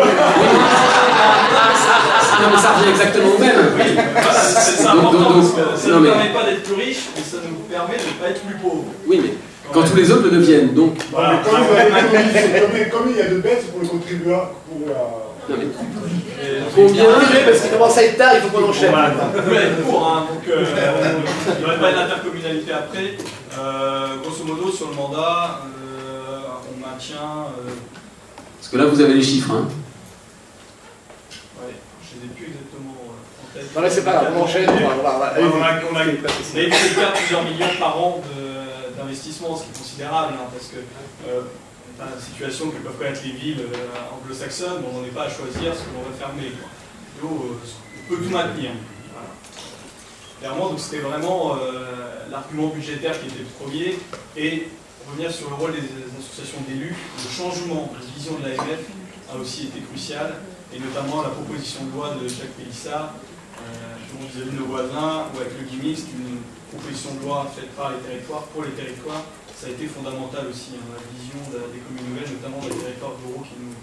non, mais ça revient exactement au même. Oui, voilà, c'est important, donc, donc, parce que ça ne nous mais... permet pas d'être plus riches, mais ça nous permet de ne pas être plus pauvres. Oui, mais quand, quand tous les autres le deviennent, donc... Voilà, comme, comme, comme il y a deux bêtes pour le contribuable, pour la... Non, mais... Et, combien? Parce qu'il commence à être tard, il faut qu'on enchaîne. Oui, pour, hein, donc euh, il n'y aurait pas d'intercommunalité après. Euh, grosso modo, sur le mandat, euh, on maintient... Euh, Parce que là, vous avez les chiffres, hein. Ouais, je ne les ai plus exactement en tête. Non, mais c'est pas grave, on enchaîne. On va, on va, ouais, on a, on a, on a évoqué plusieurs millions par an d'investissement, ce qui est considérable, hein, parce que euh, on est dans une situation que peuvent connaître les villes euh, anglo-saxonnes, mais on n'en est pas à choisir ce que l'on va fermer. Quoi. Donc, euh, on peut tout maintenir. Voilà. Clairement, c'était vraiment euh, l'argument budgétaire qui était le premier, et revenir sur le rôle des associations d'élus. Le changement de vision de l'A M F a aussi été crucial, et notamment la proposition de loi de Jacques Pélissard, euh, justement vis-à-vis de nos voisins, ou avec le Gimix, une proposition de loi faite par les territoires, pour les territoires. Ça a été fondamental aussi, hein, la vision de, des communes nouvelles, notamment des territoires ruraux qui nous,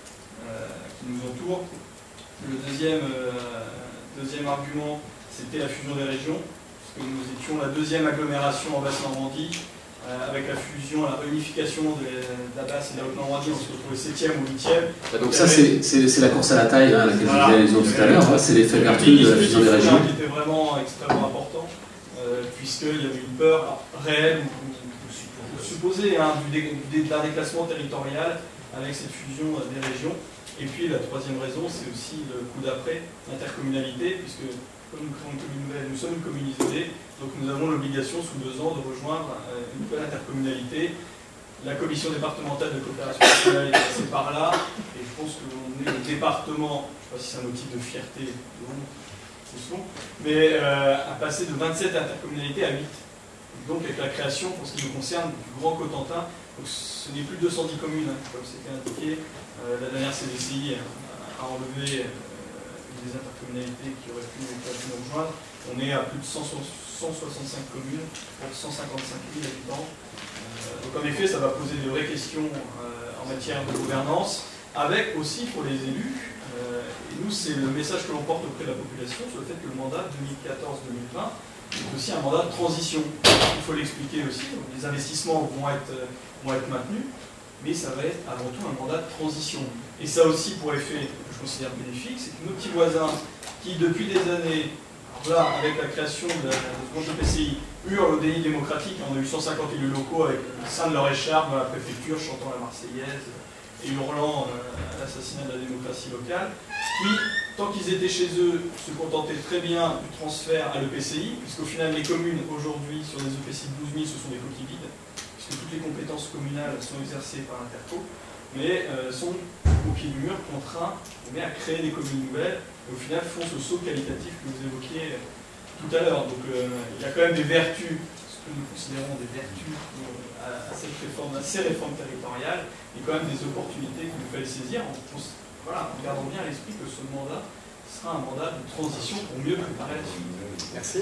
euh, qui nous entourent. Le deuxième, euh, deuxième argument, c'était la fusion des régions, parce que nous étions la deuxième agglomération en Basse-Normandie. Euh, avec la fusion, la réunification de, de la Basse et de la Haute-Normandie, on se retrouvait septième ou huitième. Bah donc ça, c'est la course à la taille hein, à laquelle voilà. je faisais allusion tout à l'heure, hein, c'est l'effet vertueux de la fusion des régions. Qui était vraiment extrêmement important, euh, puisqu'il y avait une peur réelle ou, ou, ou supposée hein, d'un déclassement territorial avec cette fusion des régions. Et puis la troisième raison, c'est aussi le coup d'après, l'intercommunalité, puisque comme nous créons une commune nouvelle, nous sommes une commune isolée, donc nous avons l'obligation sous deux ans de rejoindre une nouvelle intercommunalité. La commission départementale de coopération nationale est passée par là, et je pense que l'on est le département, je ne sais pas si c'est un motif de fierté, de honte, c'est son, mais euh, a passé de vingt-sept intercommunalités à huit. Donc avec la création, pour ce qui nous concerne, du Grand Cotentin, donc ce n'est plus deux cent dix communes, hein, comme c'était indiqué, euh, la dernière C D C I a enlevé des intercommunalités qui auraient pu, qui auraient pu nous rejoindre. On est à plus de cent soixante-cinq communes pour cent cinquante-cinq mille habitants. Euh, donc en effet, ça va poser de vraies questions euh, en matière de gouvernance, avec aussi pour les élus, euh, et nous c'est le message que l'on porte auprès de la population sur le fait que le mandat deux mille quatorze deux mille vingt est aussi un mandat de transition. Il faut l'expliquer aussi, donc les investissements vont être, vont être maintenus, mais ça va être avant tout un mandat de transition. Et ça aussi pour effet, que je considère bénéfique, c'est que nos petits voisins qui depuis des années, là, avec la création de ce projet P C I, hurlent au déni démocratique, on a eu cent cinquante élus locaux avec le sein de leur écharpe dans la préfecture, chantant la Marseillaise et hurlant euh, à l'assassinat de la démocratie locale, qui, tant qu'ils étaient chez eux, se contentaient très bien du transfert à l'E P C I, puisqu'au final les communes aujourd'hui sur des E P C I de douze mille, ce sont des coquilles vides, puisque toutes les compétences communales sont exercées par l'Interco, mais euh, sont au pied du mur contraints mais à créer des communes nouvelles, et au final font ce saut qualitatif que vous évoquiez tout à l'heure. Donc euh, il y a quand même des vertus, ce que nous considérons des vertus euh, à, à cette réforme, à ces réformes territoriales, et quand même des opportunités qu'il nous fallait saisir en, voilà, en gardant bien à l'esprit que ce mandat sera un mandat de transition pour mieux préparer la suite. Merci.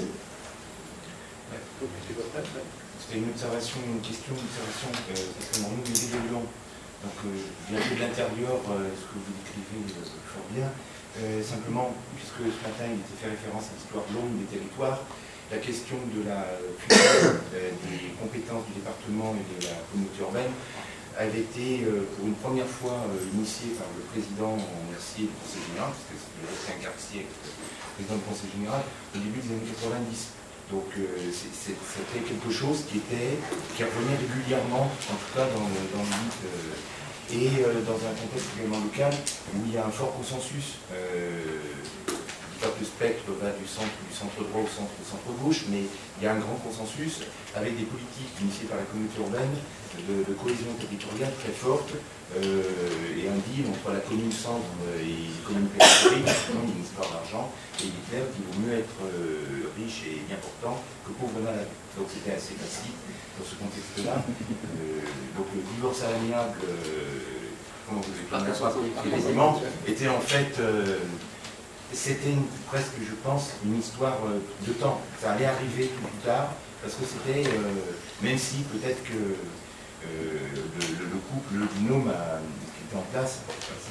Ouais. C'était une observation, une question, une observation, euh, parce que nous, les évoluons, donc euh, bien de l'intérieur, euh, ce que vous décrivez euh, fort bien, euh, simplement, puisque ce matin il était fait référence à l'histoire longue des territoires, la question de la fusion euh, des compétences du département et de la communauté urbaine avait été euh, pour une première fois euh, initiée par le président Mercier du Conseil général, parce que c'était un quart siècle président du Conseil général, au début des années quatre-vingt-dix. Donc euh, c'était quelque chose qui était, qui revenait régulièrement, en tout cas dans le, dans le mythe, euh, et euh, dans un contexte également local où il y a un fort consensus. Euh, le spectre va du centre, du centre droit au centre, au centre gauche, mais il y a un grand consensus avec des politiques initiées par la communauté urbaine de, de cohésion territoriale très forte euh, et un deal entre la commune centre et les communes périphériques. Il y a une histoire d'argent et il est clair qu'il vaut mieux être euh, riche et bien portant que pauvre et malade. Donc c'était assez facile dans ce contexte-là. Euh, donc le divorce à l'amiable, euh, comment vous effectivement, était en fait euh, c'était presque, je pense, une histoire de temps. Ça allait arriver tout plus tard, parce que c'était, euh, même si peut-être que euh, le, le, le couple, le binôme a, qui était en place,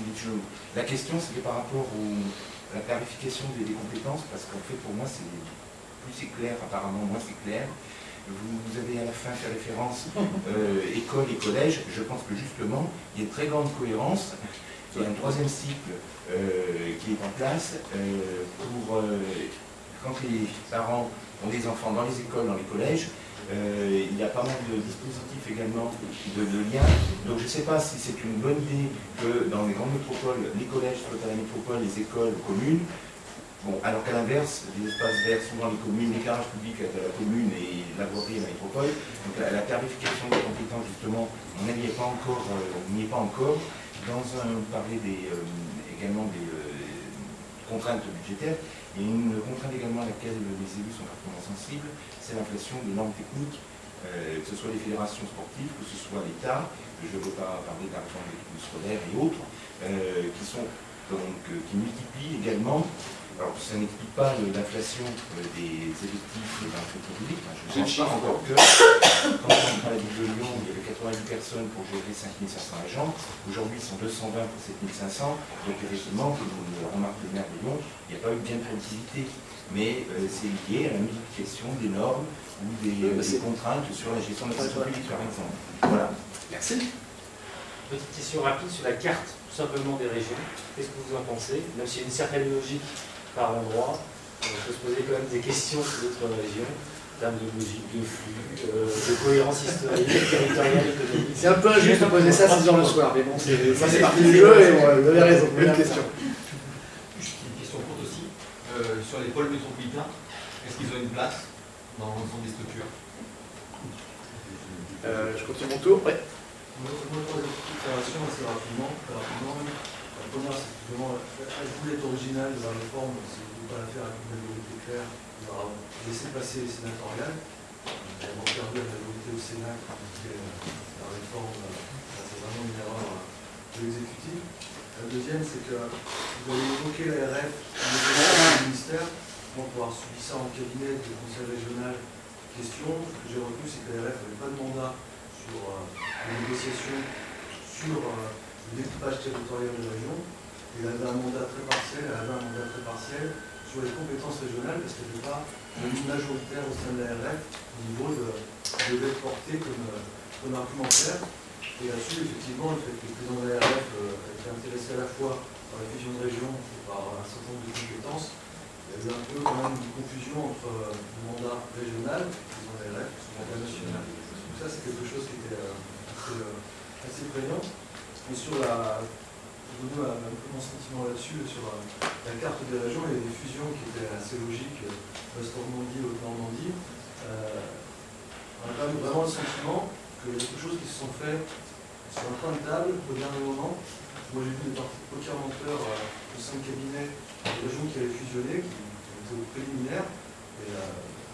la question c'était par rapport au, à la clarification des, des compétences, parce qu'en fait pour moi c'est plus c'est clair, apparemment moins c'est clair. Vous, vous avez à la fin fait référence euh, école et collège. Je pense que justement il y a une très grande cohérence. Il y a un troisième cycle euh, qui est en place euh, pour euh, quand les parents ont des enfants dans les écoles, dans les collèges. Euh, il y a pas mal de dispositifs également de, de liens. Donc je ne sais pas si c'est une bonne idée que dans les grandes métropoles, les collèges soient à la métropole, les écoles communes. Bon, alors qu'à l'inverse, les espaces verts sont dans les communes, l'éclairage public à la commune et la voirie à la métropole. Donc la, la clarification des compétences, justement, on n'y est pas encore. Euh, on n'y est pas encore. Dans un, vous parlez des, euh, également des euh, contraintes budgétaires, et une contrainte également à laquelle les élus sont particulièrement sensibles, c'est l'inflation des normes techniques, euh, que ce soit les fédérations sportives, que ce soit l'État, je ne veux pas parler d'argent des scolaires et autres, euh, qui sont donc euh, qui multiplient également alors ça n'explique pas l'inflation des effectifs dans la fonction publique. Je ne sais pas encore que, quand on prend la ville de Lyon, il y avait quatre-vingt-dix personnes pour gérer cinq mille cinq cents agents. Aujourd'hui, ils sont deux cent vingt pour sept mille cinq cents. Donc effectivement, comme le remarque le maire de Lyon, il n'y a pas eu de gain de productivité. Mais euh, c'est lié à la multiplication des normes ou des, des contraintes sur la gestion de la fonction publique, par exemple. Voilà. Merci. Petite question rapide sur la carte, tout simplement, des régions. Qu'est-ce que vous en pensez? Même s'il y a une certaine logique par endroit, on peut se poser quand même des questions sur d'autres régions, en termes de logique, de flux, euh, de cohérence historique, territoriale, économique. C'est un peu injuste de poser ça à six heures le soir, mais bon, ça c'est partie du jeu et bon, vous avez raison, bonne question. Une question courte aussi. Euh, sur les pôles métropolitains, est-ce qu'ils ont une place dans l'ensemble des structures? euh, Je continue mon tour, ouais. Moi, je pose une petite observation assez rapidement. rapidement même. La première, c'est que vraiment, elle voulait être originale de la réforme, c'est de ne pas la faire avec une majorité claire, de laisser passer les sénatoriales. Elle a perdu la majorité au Sénat qui la réforme, c'est vraiment une erreur de l'exécutif. La deuxième, c'est que vous avez évoqué la R F, le ministère, pour avoir subi ça en cabinet de conseil régional. Question, ce que j'ai retenu, c'est que la R F n'avait pas de mandat sur euh, les négociations sur euh, le découpage territorial de la région. Elle avait un mandat très partiel, elle avait un mandat très partiel sur les compétences régionales parce qu'elle n'était pas majoritaire au sein de la R F au niveau de devait être porté comme, euh, comme argumentaire. Et là-dessus, effectivement, le fait que le président de la R F euh, était intéressé à la fois par la fusion de régions et par un certain nombre de compétences, il y a eu un peu quand même une confusion entre euh, le mandat régional et le président de la R F et son mandat national. Donc ça, c'est quelque chose qui était euh, assez, euh, assez prégnant. Et sur la, je vous donne un peu mon sentiment là-dessus, sur la, la carte des régions, il y a des fusions qui étaient assez logiques, Ouest-Normandie, Haute-Normandie. Euh, on a quand même vraiment le sentiment qu'il y a quelque chose qui se sont faits sur un coin de table au dernier moment. Moi, j'ai vu des poker menteurs euh, au sein de cabinets des régions qui avaient fusionné, qui, qui étaient au préliminaire, et euh,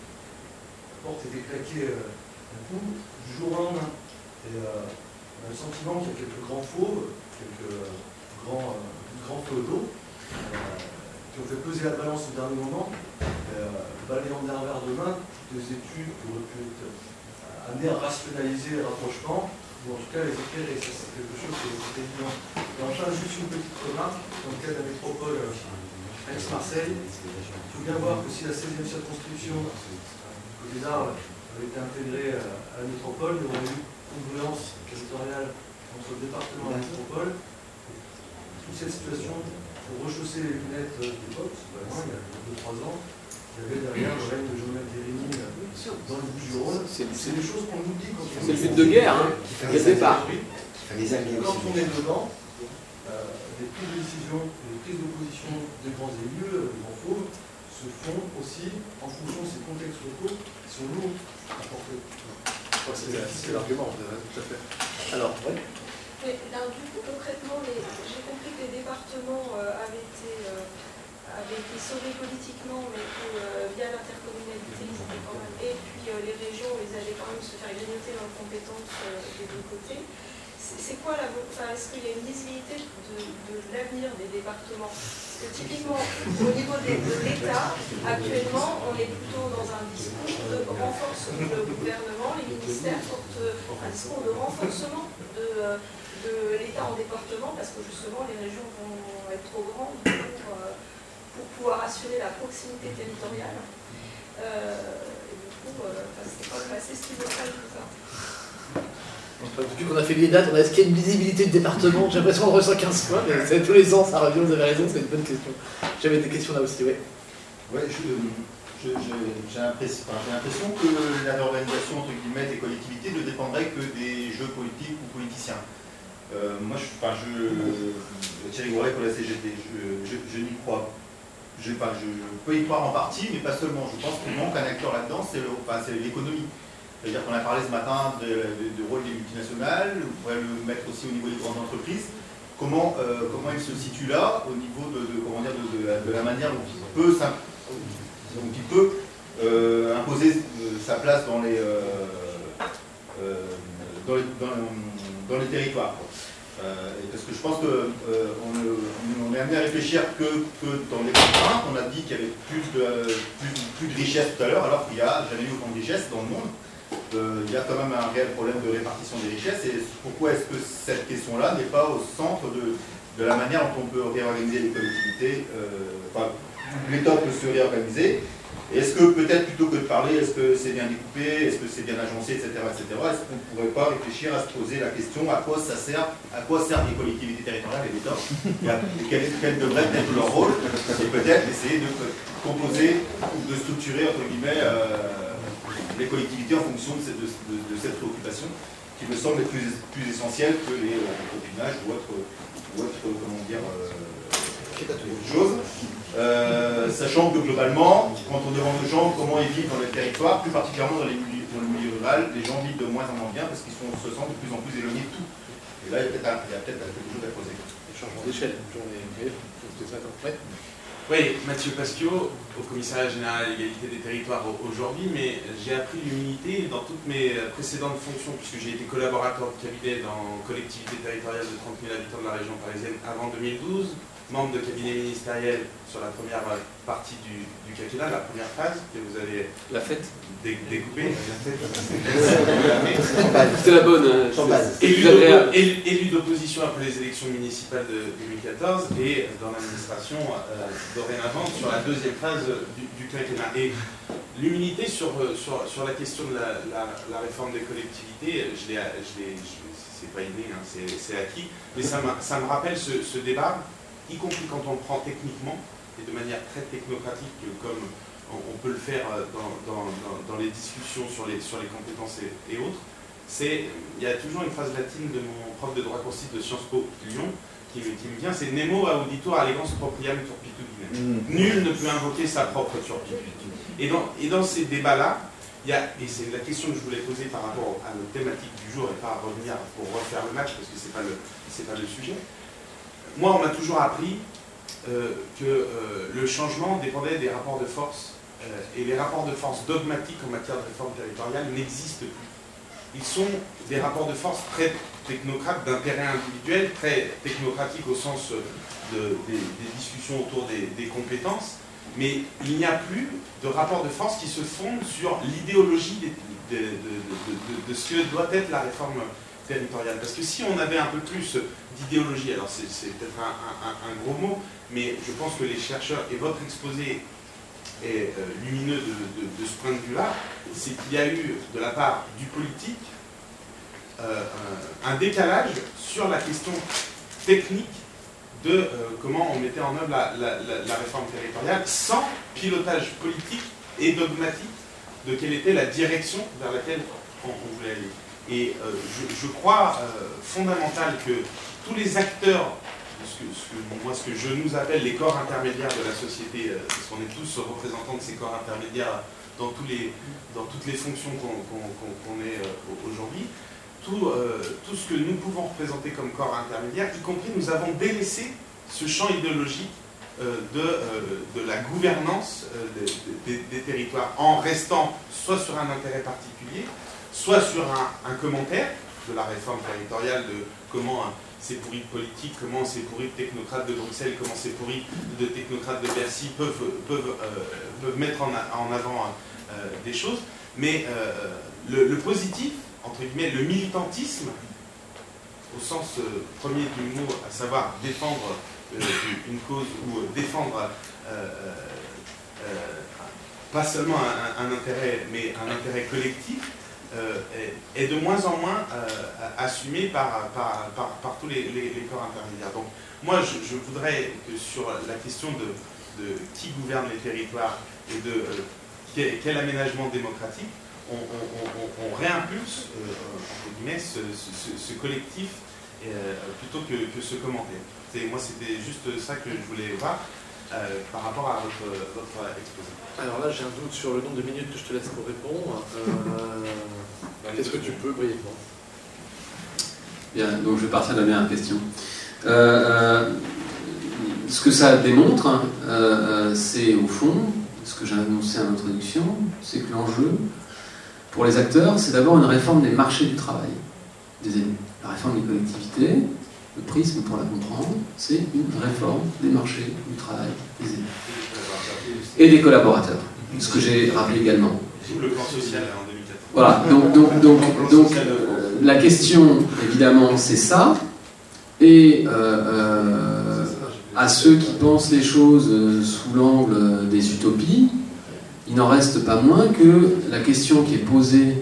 la porte était claquée euh, un coup, du jour au lendemain. Et euh, on a le sentiment qu'il y a quelques grands fauves, quelques euh, grands, euh, grands feudaux, euh, qui ont fait peser la balance au dernier moment, euh, balayant d'un verre de main toutes les études qui auraient pu être euh, amenées à rationaliser les rapprochements, ou en tout cas les éclairer. Ça, c'est quelque chose qui est évident. Et enfin, juste une petite remarque, dans le cas de la métropole euh, Aix-Marseille, il faut bien voir que si la seizième circonscription, côté d'Arles, avait été intégrée à la métropole, il y aurait eu une congruence territoriale entre le département et la métropole. Toute cette situation, pour rechausser les lunettes d'époque, il y a deux trois ans, il y avait derrière le règne de Jonathan Guérini dans le Bouches-du-Rhône. C'est des choses qu'on oublie quand on est. C'est le but de guerre, hein, dès le départ. Quand on est dedans, euh, les prises de décision, les prises de position des grands élus, des grands fauves, se font aussi en fonction de ces contextes locaux qui sont lourds à porter. Je crois que c'est l'argument, tout à fait. Alors, oui. Mais là, du coup, concrètement, les... j'ai compris que les départements euh, avaient, été, euh, avaient été sauvés politiquement, mais que euh, via l'intercommunalité, ils étaient quand même. Et puis euh, les régions, ils allaient quand même se faire grignoter leurs compétences euh, des deux côtés. C'est quoi la. Enfin, est-ce qu'il y a une visibilité de, de l'avenir des départements? Parce que typiquement, au niveau de l'État, actuellement, on est plutôt dans un discours de renforcement. Le gouvernement, les ministères portent un discours de renforcement de, de l'État en département, parce que justement, les régions vont être trop grandes pour, pour pouvoir assurer la proximité territoriale. Euh, et du coup, euh, c'est quand même assez schizophrène tout ça. Depuis qu'on a fait les dates, on a est-ce qu'il y a une visibilité de département? J'ai l'impression qu'on ressent quinze fois, mais c'est tous les ans, ça revient, vous avez raison, c'est une bonne question. J'avais des questions là aussi, oui. Ouais, j'ai l'impression enfin, que la réorganisation entre guillemets des collectivités ne dépendrait que des jeux politiques ou politiciens. Euh, moi, je, enfin, je, Thierry Gouret pour la C G T, je, je, je n'y crois. Je, enfin, je peux y croire en partie, mais pas seulement. Je pense qu'il manque un acteur là-dedans, c'est enfin, l'économie. C'est-à-dire qu'on a parlé ce matin du de, de rôle des multinationales, on pourrait le mettre aussi au niveau des grandes entreprises. Comment, euh, comment il se situe là, au niveau de, de, comment dire, de, de, la, de la manière dont il peut, dont il peut euh, imposer euh, sa place dans les, euh, euh, dans, les, dans, dans les territoires. Euh, et parce que je pense qu'on euh, on est amené à réfléchir que, que dans les contraintes. On a dit qu'il y avait plus de, plus, plus de richesse tout à l'heure, alors qu'il y a jamais eu autant de richesse dans le monde. Euh, il y a quand même un réel problème de répartition des richesses. Et pourquoi est-ce que cette question-là n'est pas au centre de, de la manière dont on peut réorganiser les collectivités, euh, enfin, l'État peut se réorganiser. Est-ce que peut-être plutôt que de parler, est-ce que c'est bien découpé, est-ce que c'est bien agencé, et cetera, et cetera, est-ce qu'on ne pourrait pas réfléchir à se poser la question à quoi ça sert, à quoi servent les collectivités territoriales et l'État, et quel, quel devrait être leur rôle, et peut-être essayer de composer ou de structurer entre guillemets euh, les collectivités en fonction de cette, de, de, de cette préoccupation qui me semble être plus, plus essentielle que les euh, copinages ou autre, ou autre comment dire, euh, autre chose. Euh, sachant que globalement, quand on demande aux gens comment ils vivent dans les territoires, plus particulièrement dans, les milieux, dans le milieu rural, les gens vivent de moins en moins bien parce qu'ils se sentent de plus en plus éloignés de tout. Et là, il y a peut-être peut quelque chose à poser. Le changement d'échelle, ouais. Oui, Mathieu Pasquiau, au Commissariat général à l'égalité des territoires aujourd'hui, mais j'ai appris l'humilité dans toutes mes précédentes fonctions, puisque j'ai été collaborateur de cabinet dans collectivité territoriale de trente mille habitants de la région parisienne avant deux mille douze, membre de cabinet ministériel sur la première partie du, du quinquennat, la première phase, que vous avez la fête dé, découpée. C'était la bonne. Élu d'opposition après les élections municipales de deux mille quatorze et dans l'administration euh, dorénavant sur la deuxième phase du, du quinquennat. Et l'humilité sur, sur, sur la question de la, la, la réforme des collectivités, je l'ai, c'est pas inné, hein, c'est acquis, mais ça, ça me rappelle ce, ce débat, y compris quand on le prend techniquement, et de manière très technocratique, comme on peut le faire dans, dans, dans, dans les discussions sur les, sur les compétences et, et autres. C'est, il y a toujours une phrase latine de mon prof de droit constitue de Sciences Po Lyon, qui, qui me vient, c'est Nemo auditur allegans propriam turpitudine. Mm. Nul ne peut invoquer sa propre turpitude. Et dans, et dans ces débats-là, il y a, et c'est la question que je voulais poser par rapport à notre thématique du jour, et pas revenir pour refaire le match, parce que ce n'est pas, pas le sujet. Moi, on m'a toujours appris euh, que euh, le changement dépendait des rapports de force, euh, et les rapports de force dogmatiques en matière de réforme territoriale n'existent plus. Ils sont des rapports de force très technocrates, d'intérêt individuel, très technocratiques au sens de, des, des discussions autour des, des compétences, mais il n'y a plus de rapports de force qui se fondent sur l'idéologie de, de, de, de, de ce que doit être la réforme territoriale. Parce que si on avait un peu plus d'idéologie, alors c'est peut-être un, un, un gros mot, mais je pense que les chercheurs, et votre exposé est euh, lumineux de, de, de ce point de vue-là, c'est qu'il y a eu de la part du politique euh, un, un décalage sur la question technique de euh, comment on mettait en œuvre la, la, la, la réforme territoriale sans pilotage politique et dogmatique de quelle était la direction vers laquelle on, on voulait aller. Et euh, je, je crois euh, fondamental que tous les acteurs, ce que, ce que, moi ce que je nous appelle les corps intermédiaires de la société, euh, parce qu'on est tous représentants de ces corps intermédiaires dans, tous les, dans toutes les fonctions qu'on qu'on, qu'on, qu'on est euh, aujourd'hui, tout, euh, tout ce que nous pouvons représenter comme corps intermédiaire, y compris nous avons délaissé ce champ idéologique euh, de, euh, de la gouvernance euh, des, des, des territoires, en restant soit sur un intérêt particulier, soit sur un, un commentaire de la réforme territoriale, de comment hein, c'est pourri de politique, comment c'est pourri de technocrates de Bruxelles, comment c'est pourri de technocrates de Bercy peuvent, peuvent, euh, peuvent mettre en, en avant euh, des choses, mais euh, le, le positif, entre guillemets, le militantisme, au sens euh, premier du mot, à savoir défendre euh, une cause ou euh, défendre euh, euh, pas seulement un, un intérêt, mais un intérêt collectif, Euh, est, est de moins en moins euh, assumé par, par, par, par tous les, les, les corps intermédiaires. Donc moi je, je voudrais que sur la question de, de qui gouverne les territoires et de euh, quel, quel aménagement démocratique, on, on, on, on réimpulse euh, entre guillemets, ce, ce, ce collectif euh, plutôt que, que ce commentaire. Moi c'était juste ça que je voulais voir euh, par rapport à votre, votre exposé. Alors là, j'ai un doute sur le nombre de minutes que je te laisse pour répondre. Euh, Qu'est-ce que tu peux brièvement? Bien, donc je vais partir de la dernière question. Euh, euh, ce que ça démontre, hein, euh, c'est au fond, ce que j'ai annoncé en introduction, c'est que l'enjeu pour les acteurs, c'est d'abord une réforme des marchés du travail des élus. La réforme des collectivités, Le prisme, pour la comprendre, c'est une réforme des marchés du travail des élus. Et des collaborateurs, ce que j'ai rappelé également. Le plan social en deux mille quatorze. Voilà, donc, donc, donc, donc euh, la question, évidemment, c'est ça. Et euh, euh, à ceux qui pensent les choses sous l'angle des utopies, il n'en reste pas moins que la question qui est posée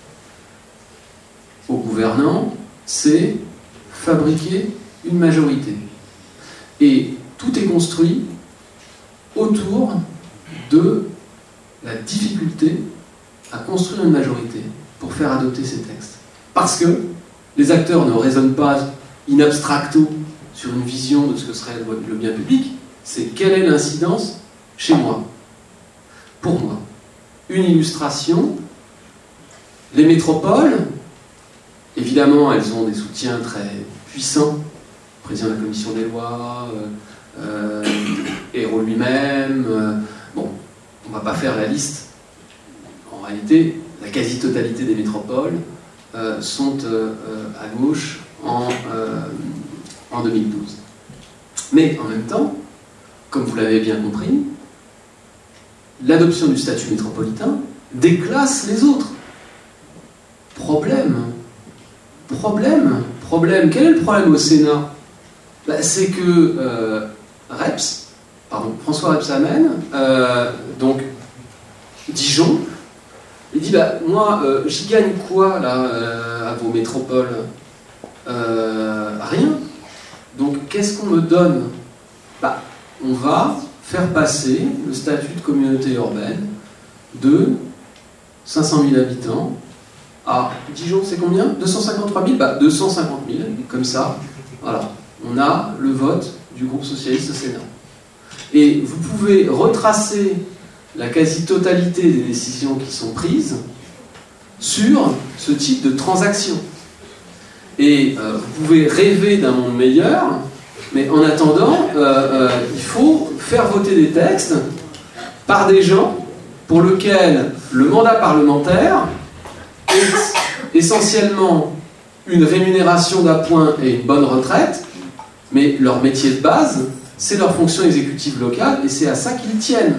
aux gouvernants, c'est fabriquer une majorité. Et tout est construit autour de la difficulté à construire une majorité pour faire adopter ces textes. Parce que les acteurs ne raisonnent pas in abstracto sur une vision de ce que serait le bien public, c'est quelle est l'incidence chez moi, pour moi. Une illustration, les métropoles, évidemment, elles ont des soutiens très puissants. Le président de la commission des lois, euh, euh, Hérault lui-même. Euh, bon, on ne va pas faire la liste. En réalité, la quasi-totalité des métropoles euh, sont euh, à gauche en, euh, en deux mille douze. Mais en même temps, comme vous l'avez bien compris, l'adoption du statut métropolitain déclasse les autres. Problème. Problème. Problème. Quel est le problème au Sénat? Ben, c'est que euh, Reps, pardon, François Rebsamen, euh, donc Dijon, il dit bah, moi, euh, j'y gagne quoi là euh, à vos métropoles? euh, Rien. Donc qu'est-ce qu'on me donne? Bah, on va faire passer le statut de communauté urbaine de cinq cent mille habitants à Dijon, c'est combien? deux cent cinquante-trois mille? Bah, deux cent cinquante mille, comme ça. Voilà. On a le vote du groupe socialiste au Sénat. Et vous pouvez retracer la quasi-totalité des décisions qui sont prises sur ce type de transaction. Et euh, vous pouvez rêver d'un monde meilleur, mais en attendant, euh, euh, il faut faire voter des textes par des gens pour lesquels le mandat parlementaire est essentiellement une rémunération d'appoint et une bonne retraite, mais leur métier de base, c'est leur fonction exécutive locale, et c'est à ça qu'ils tiennent.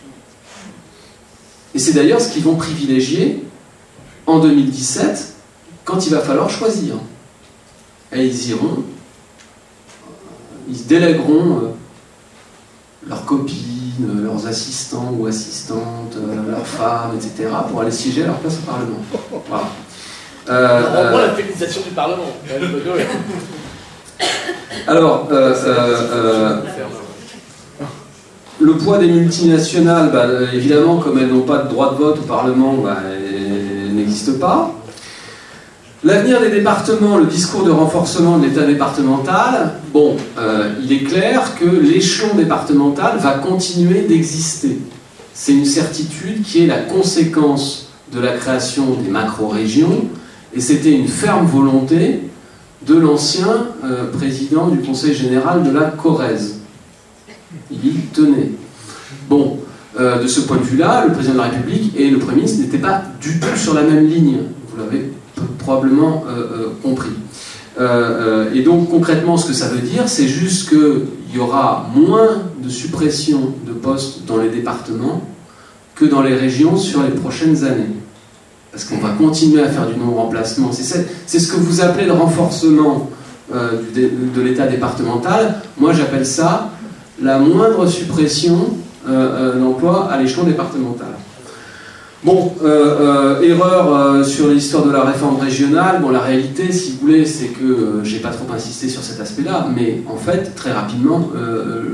Et c'est d'ailleurs ce qu'ils vont privilégier en deux mille dix-sept, quand il va falloir choisir. Et ils iront, ils se délègueront leurs copines, leurs assistants ou assistantes, leurs femmes, et cetera, pour aller siéger à leur place au Parlement. Voilà. Euh, on reprend euh, la féminisation du Parlement. Alors, euh, euh, euh, le poids des multinationales, bah, évidemment, comme elles n'ont pas de droit de vote au Parlement, bah, elles n'existent pas. L'avenir des départements, le discours de renforcement de l'État départemental, bon, euh, il est clair que l'échelon départemental va continuer d'exister. C'est une certitude qui est la conséquence de la création des macro-régions, et c'était une ferme volonté de l'ancien euh, président du Conseil général de la Corrèze. Il y tenait. Bon, euh, de ce point de vue-là, le président de la République et le Premier ministre n'étaient pas du tout sur la même ligne. Vous l'avez probablement euh, euh, compris. Euh, euh, et donc, concrètement, ce que ça veut dire, c'est juste qu'il y aura moins de suppression de postes dans les départements que dans les régions sur les prochaines années. Parce qu'on va continuer à faire du non-remplacement. C'est, c'est ce que vous appelez le renforcement euh, du, de l'État départemental. Moi, j'appelle ça la moindre suppression euh, euh, d'emploi à l'échelon départemental. Bon, euh, euh, erreur euh, sur l'histoire de la réforme régionale. Bon, la réalité, si vous voulez, c'est que euh, j'ai pas trop insisté sur cet aspect-là, mais en fait, très rapidement, euh,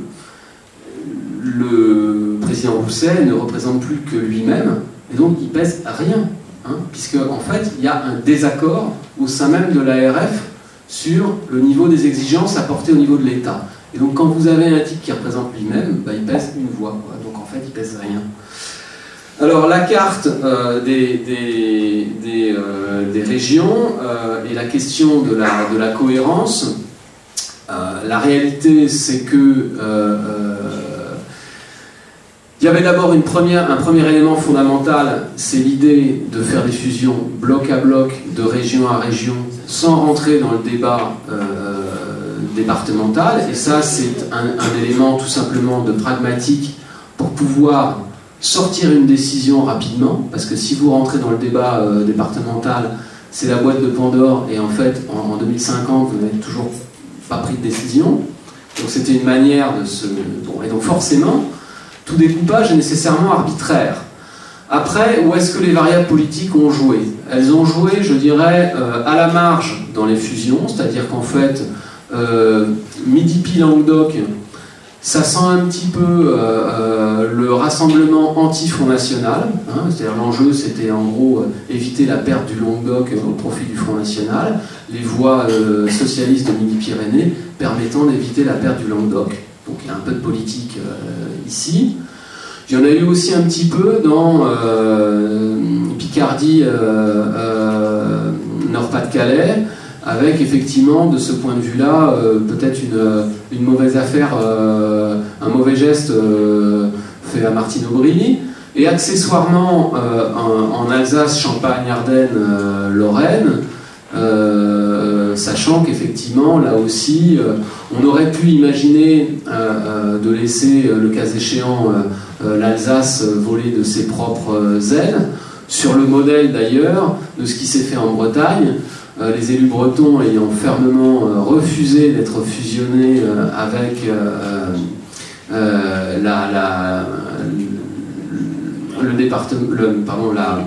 le, le président Rousset ne représente plus que lui-même. Et donc, il pèse rien, hein, puisque en fait, il y a un désaccord au sein même de l'A R F sur le niveau des exigences apportées au niveau de l'État. Et donc, quand vous avez un type qui représente lui-même, bah, il pèse une voix, quoi. Donc en fait, il pèse rien. Alors, la carte euh, des, des, des, euh, des régions euh, et la question de la, de la cohérence, euh, la réalité, c'est que euh, euh, il y avait d'abord une première, un premier élément fondamental, c'est l'idée de faire des fusions bloc à bloc, de région à région, sans rentrer dans le débat euh, départementale, et ça c'est un, un élément tout simplement de pragmatique pour pouvoir sortir une décision rapidement, parce que si vous rentrez dans le débat euh, départemental, c'est la boîte de Pandore, et en fait en, en deux mille cinquante vous n'avez toujours pas pris de décision, donc c'était une manière de se... Bon, et donc forcément, tout découpage est nécessairement arbitraire. Après, où est-ce que les variables politiques ont joué? Elles ont joué, je dirais, euh, à la marge dans les fusions, c'est-à-dire qu'en fait, euh, Midi-Pi-Languedoc, ça sent un petit peu euh, euh, le rassemblement anti-Front National, hein, c'est-à-dire l'enjeu c'était en gros euh, éviter la perte du Languedoc au profit du Front National, les voies euh, socialistes de Midi-Pyrénées permettant d'éviter la perte du Languedoc. Donc il y a un peu de politique euh, ici. Il y en a eu aussi un petit peu dans euh, Picardie, euh, euh, Nord-Pas-de-Calais, avec effectivement, de ce point de vue-là, euh, peut-être une, une mauvaise affaire, euh, un mauvais geste euh, fait à Martine Aubry, et accessoirement euh, en, en Alsace, Champagne, Ardennes, euh, Lorraine, euh, sachant qu'effectivement, là aussi, euh, on aurait pu imaginer euh, euh, de laisser, euh, le cas échéant, euh, euh, l'Alsace voler de ses propres ailes, sur le modèle d'ailleurs de ce qui s'est fait en Bretagne, euh, les élus bretons ayant fermement euh, refusé d'être fusionnés euh, avec euh, euh, la, la, le département, le, pardon, la,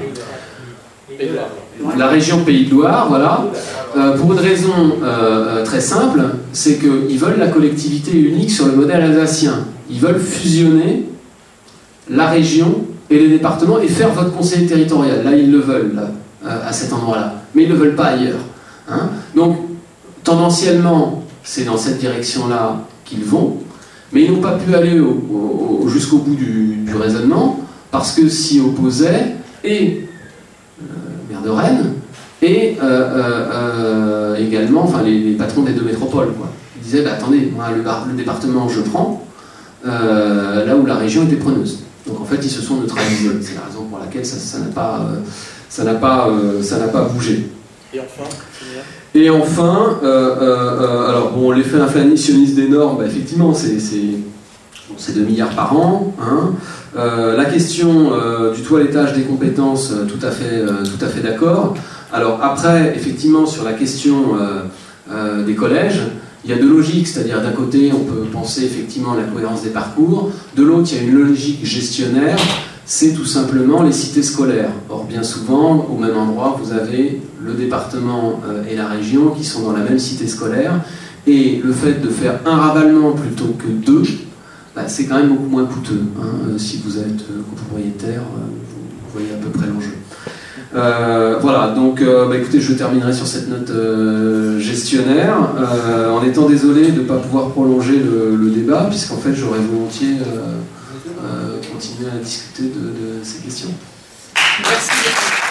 la région Pays de Loire, voilà, euh, pour une raison euh, très simple, c'est qu'ils veulent la collectivité unique sur le modèle alsacien. Ils veulent fusionner la région et les départements et faire votre conseil territorial. Là, ils le veulent, là, euh, à cet endroit-là. Mais ils ne le veulent pas ailleurs. Hein. Donc, tendanciellement, c'est dans cette direction-là qu'ils vont, mais ils n'ont pas pu aller au, au, jusqu'au bout du, du raisonnement, parce que s'y opposaient et euh, maire de Rennes et euh, euh, euh, également enfin, les, les patrons des deux métropoles. Quoi. Ils disaient, bah, attendez, moi, le, bar, le département, je prends, euh, là où la région était preneuse. Donc en fait, ils se sont neutralisés. C'est la raison pour laquelle ça n'a pas, euh, ça n'a pas, euh, ça n'a pas bougé. Et enfin, Et enfin, euh, euh, alors bon, l'effet inflationniste des normes, bah, effectivement, c'est c'est deux milliards par an. Hein. Euh, la question euh, du toilettage des compétences, euh, tout à fait, euh, tout à fait d'accord. Alors après, effectivement, sur la question euh, euh, des collèges, il y a deux logiques, c'est-à-dire d'un côté, on peut penser effectivement à la cohérence des parcours, de l'autre, il y a une logique gestionnaire, c'est tout simplement les cités scolaires. Or, bien souvent, au même endroit, vous avez le département euh, et la région qui sont dans la même cité scolaire, et le fait de faire un ravalement plutôt que deux, bah, c'est quand même beaucoup moins coûteux. Hein. Si vous êtes euh, copropriétaire, euh, vous voyez à peu près l'enjeu. Euh, voilà, donc euh, bah, écoutez, je terminerai sur cette note euh, gestionnaire, euh, en étant désolé de ne pas pouvoir prolonger le, le débat, puisqu'en fait j'aurais volontiers euh, euh, continué à discuter de, de ces questions. Merci.